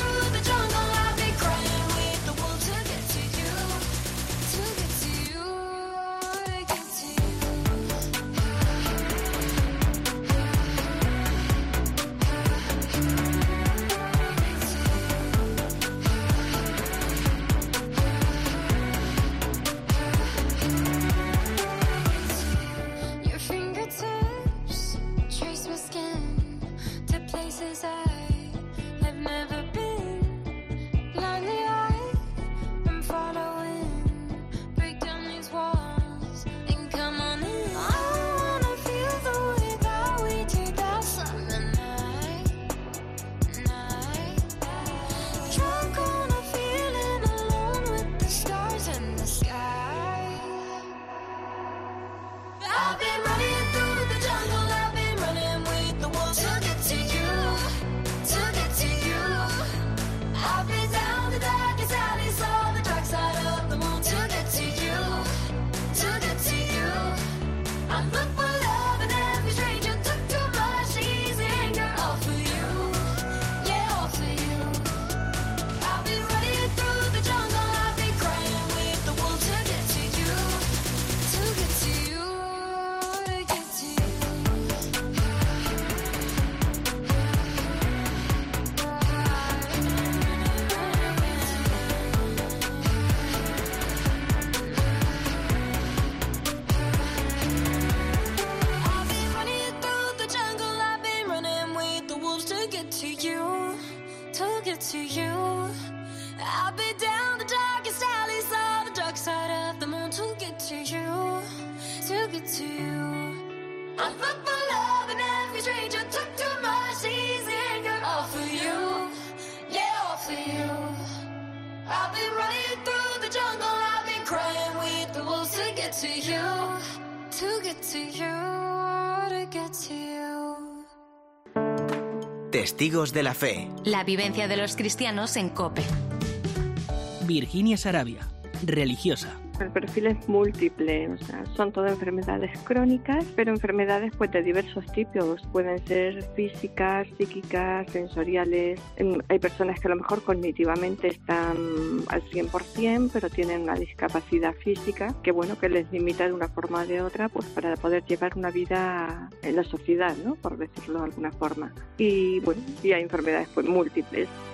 Testigos de la fe. La vivencia de los cristianos en COPE. Virginia Sarabia, religiosa, El perfil es múltiple, o sea, son todas enfermedades crónicas, pero enfermedades pues de diversos tipos. Pueden ser físicas, psíquicas, sensoriales. Hay personas que a lo mejor cognitivamente están al cien por ciento, pero tienen una discapacidad física que bueno, que les limita de una forma o de otra pues para poder llevar una vida en la sociedad, ¿no? Por decirlo de alguna forma. Y bueno, y hay enfermedades pues múltiples.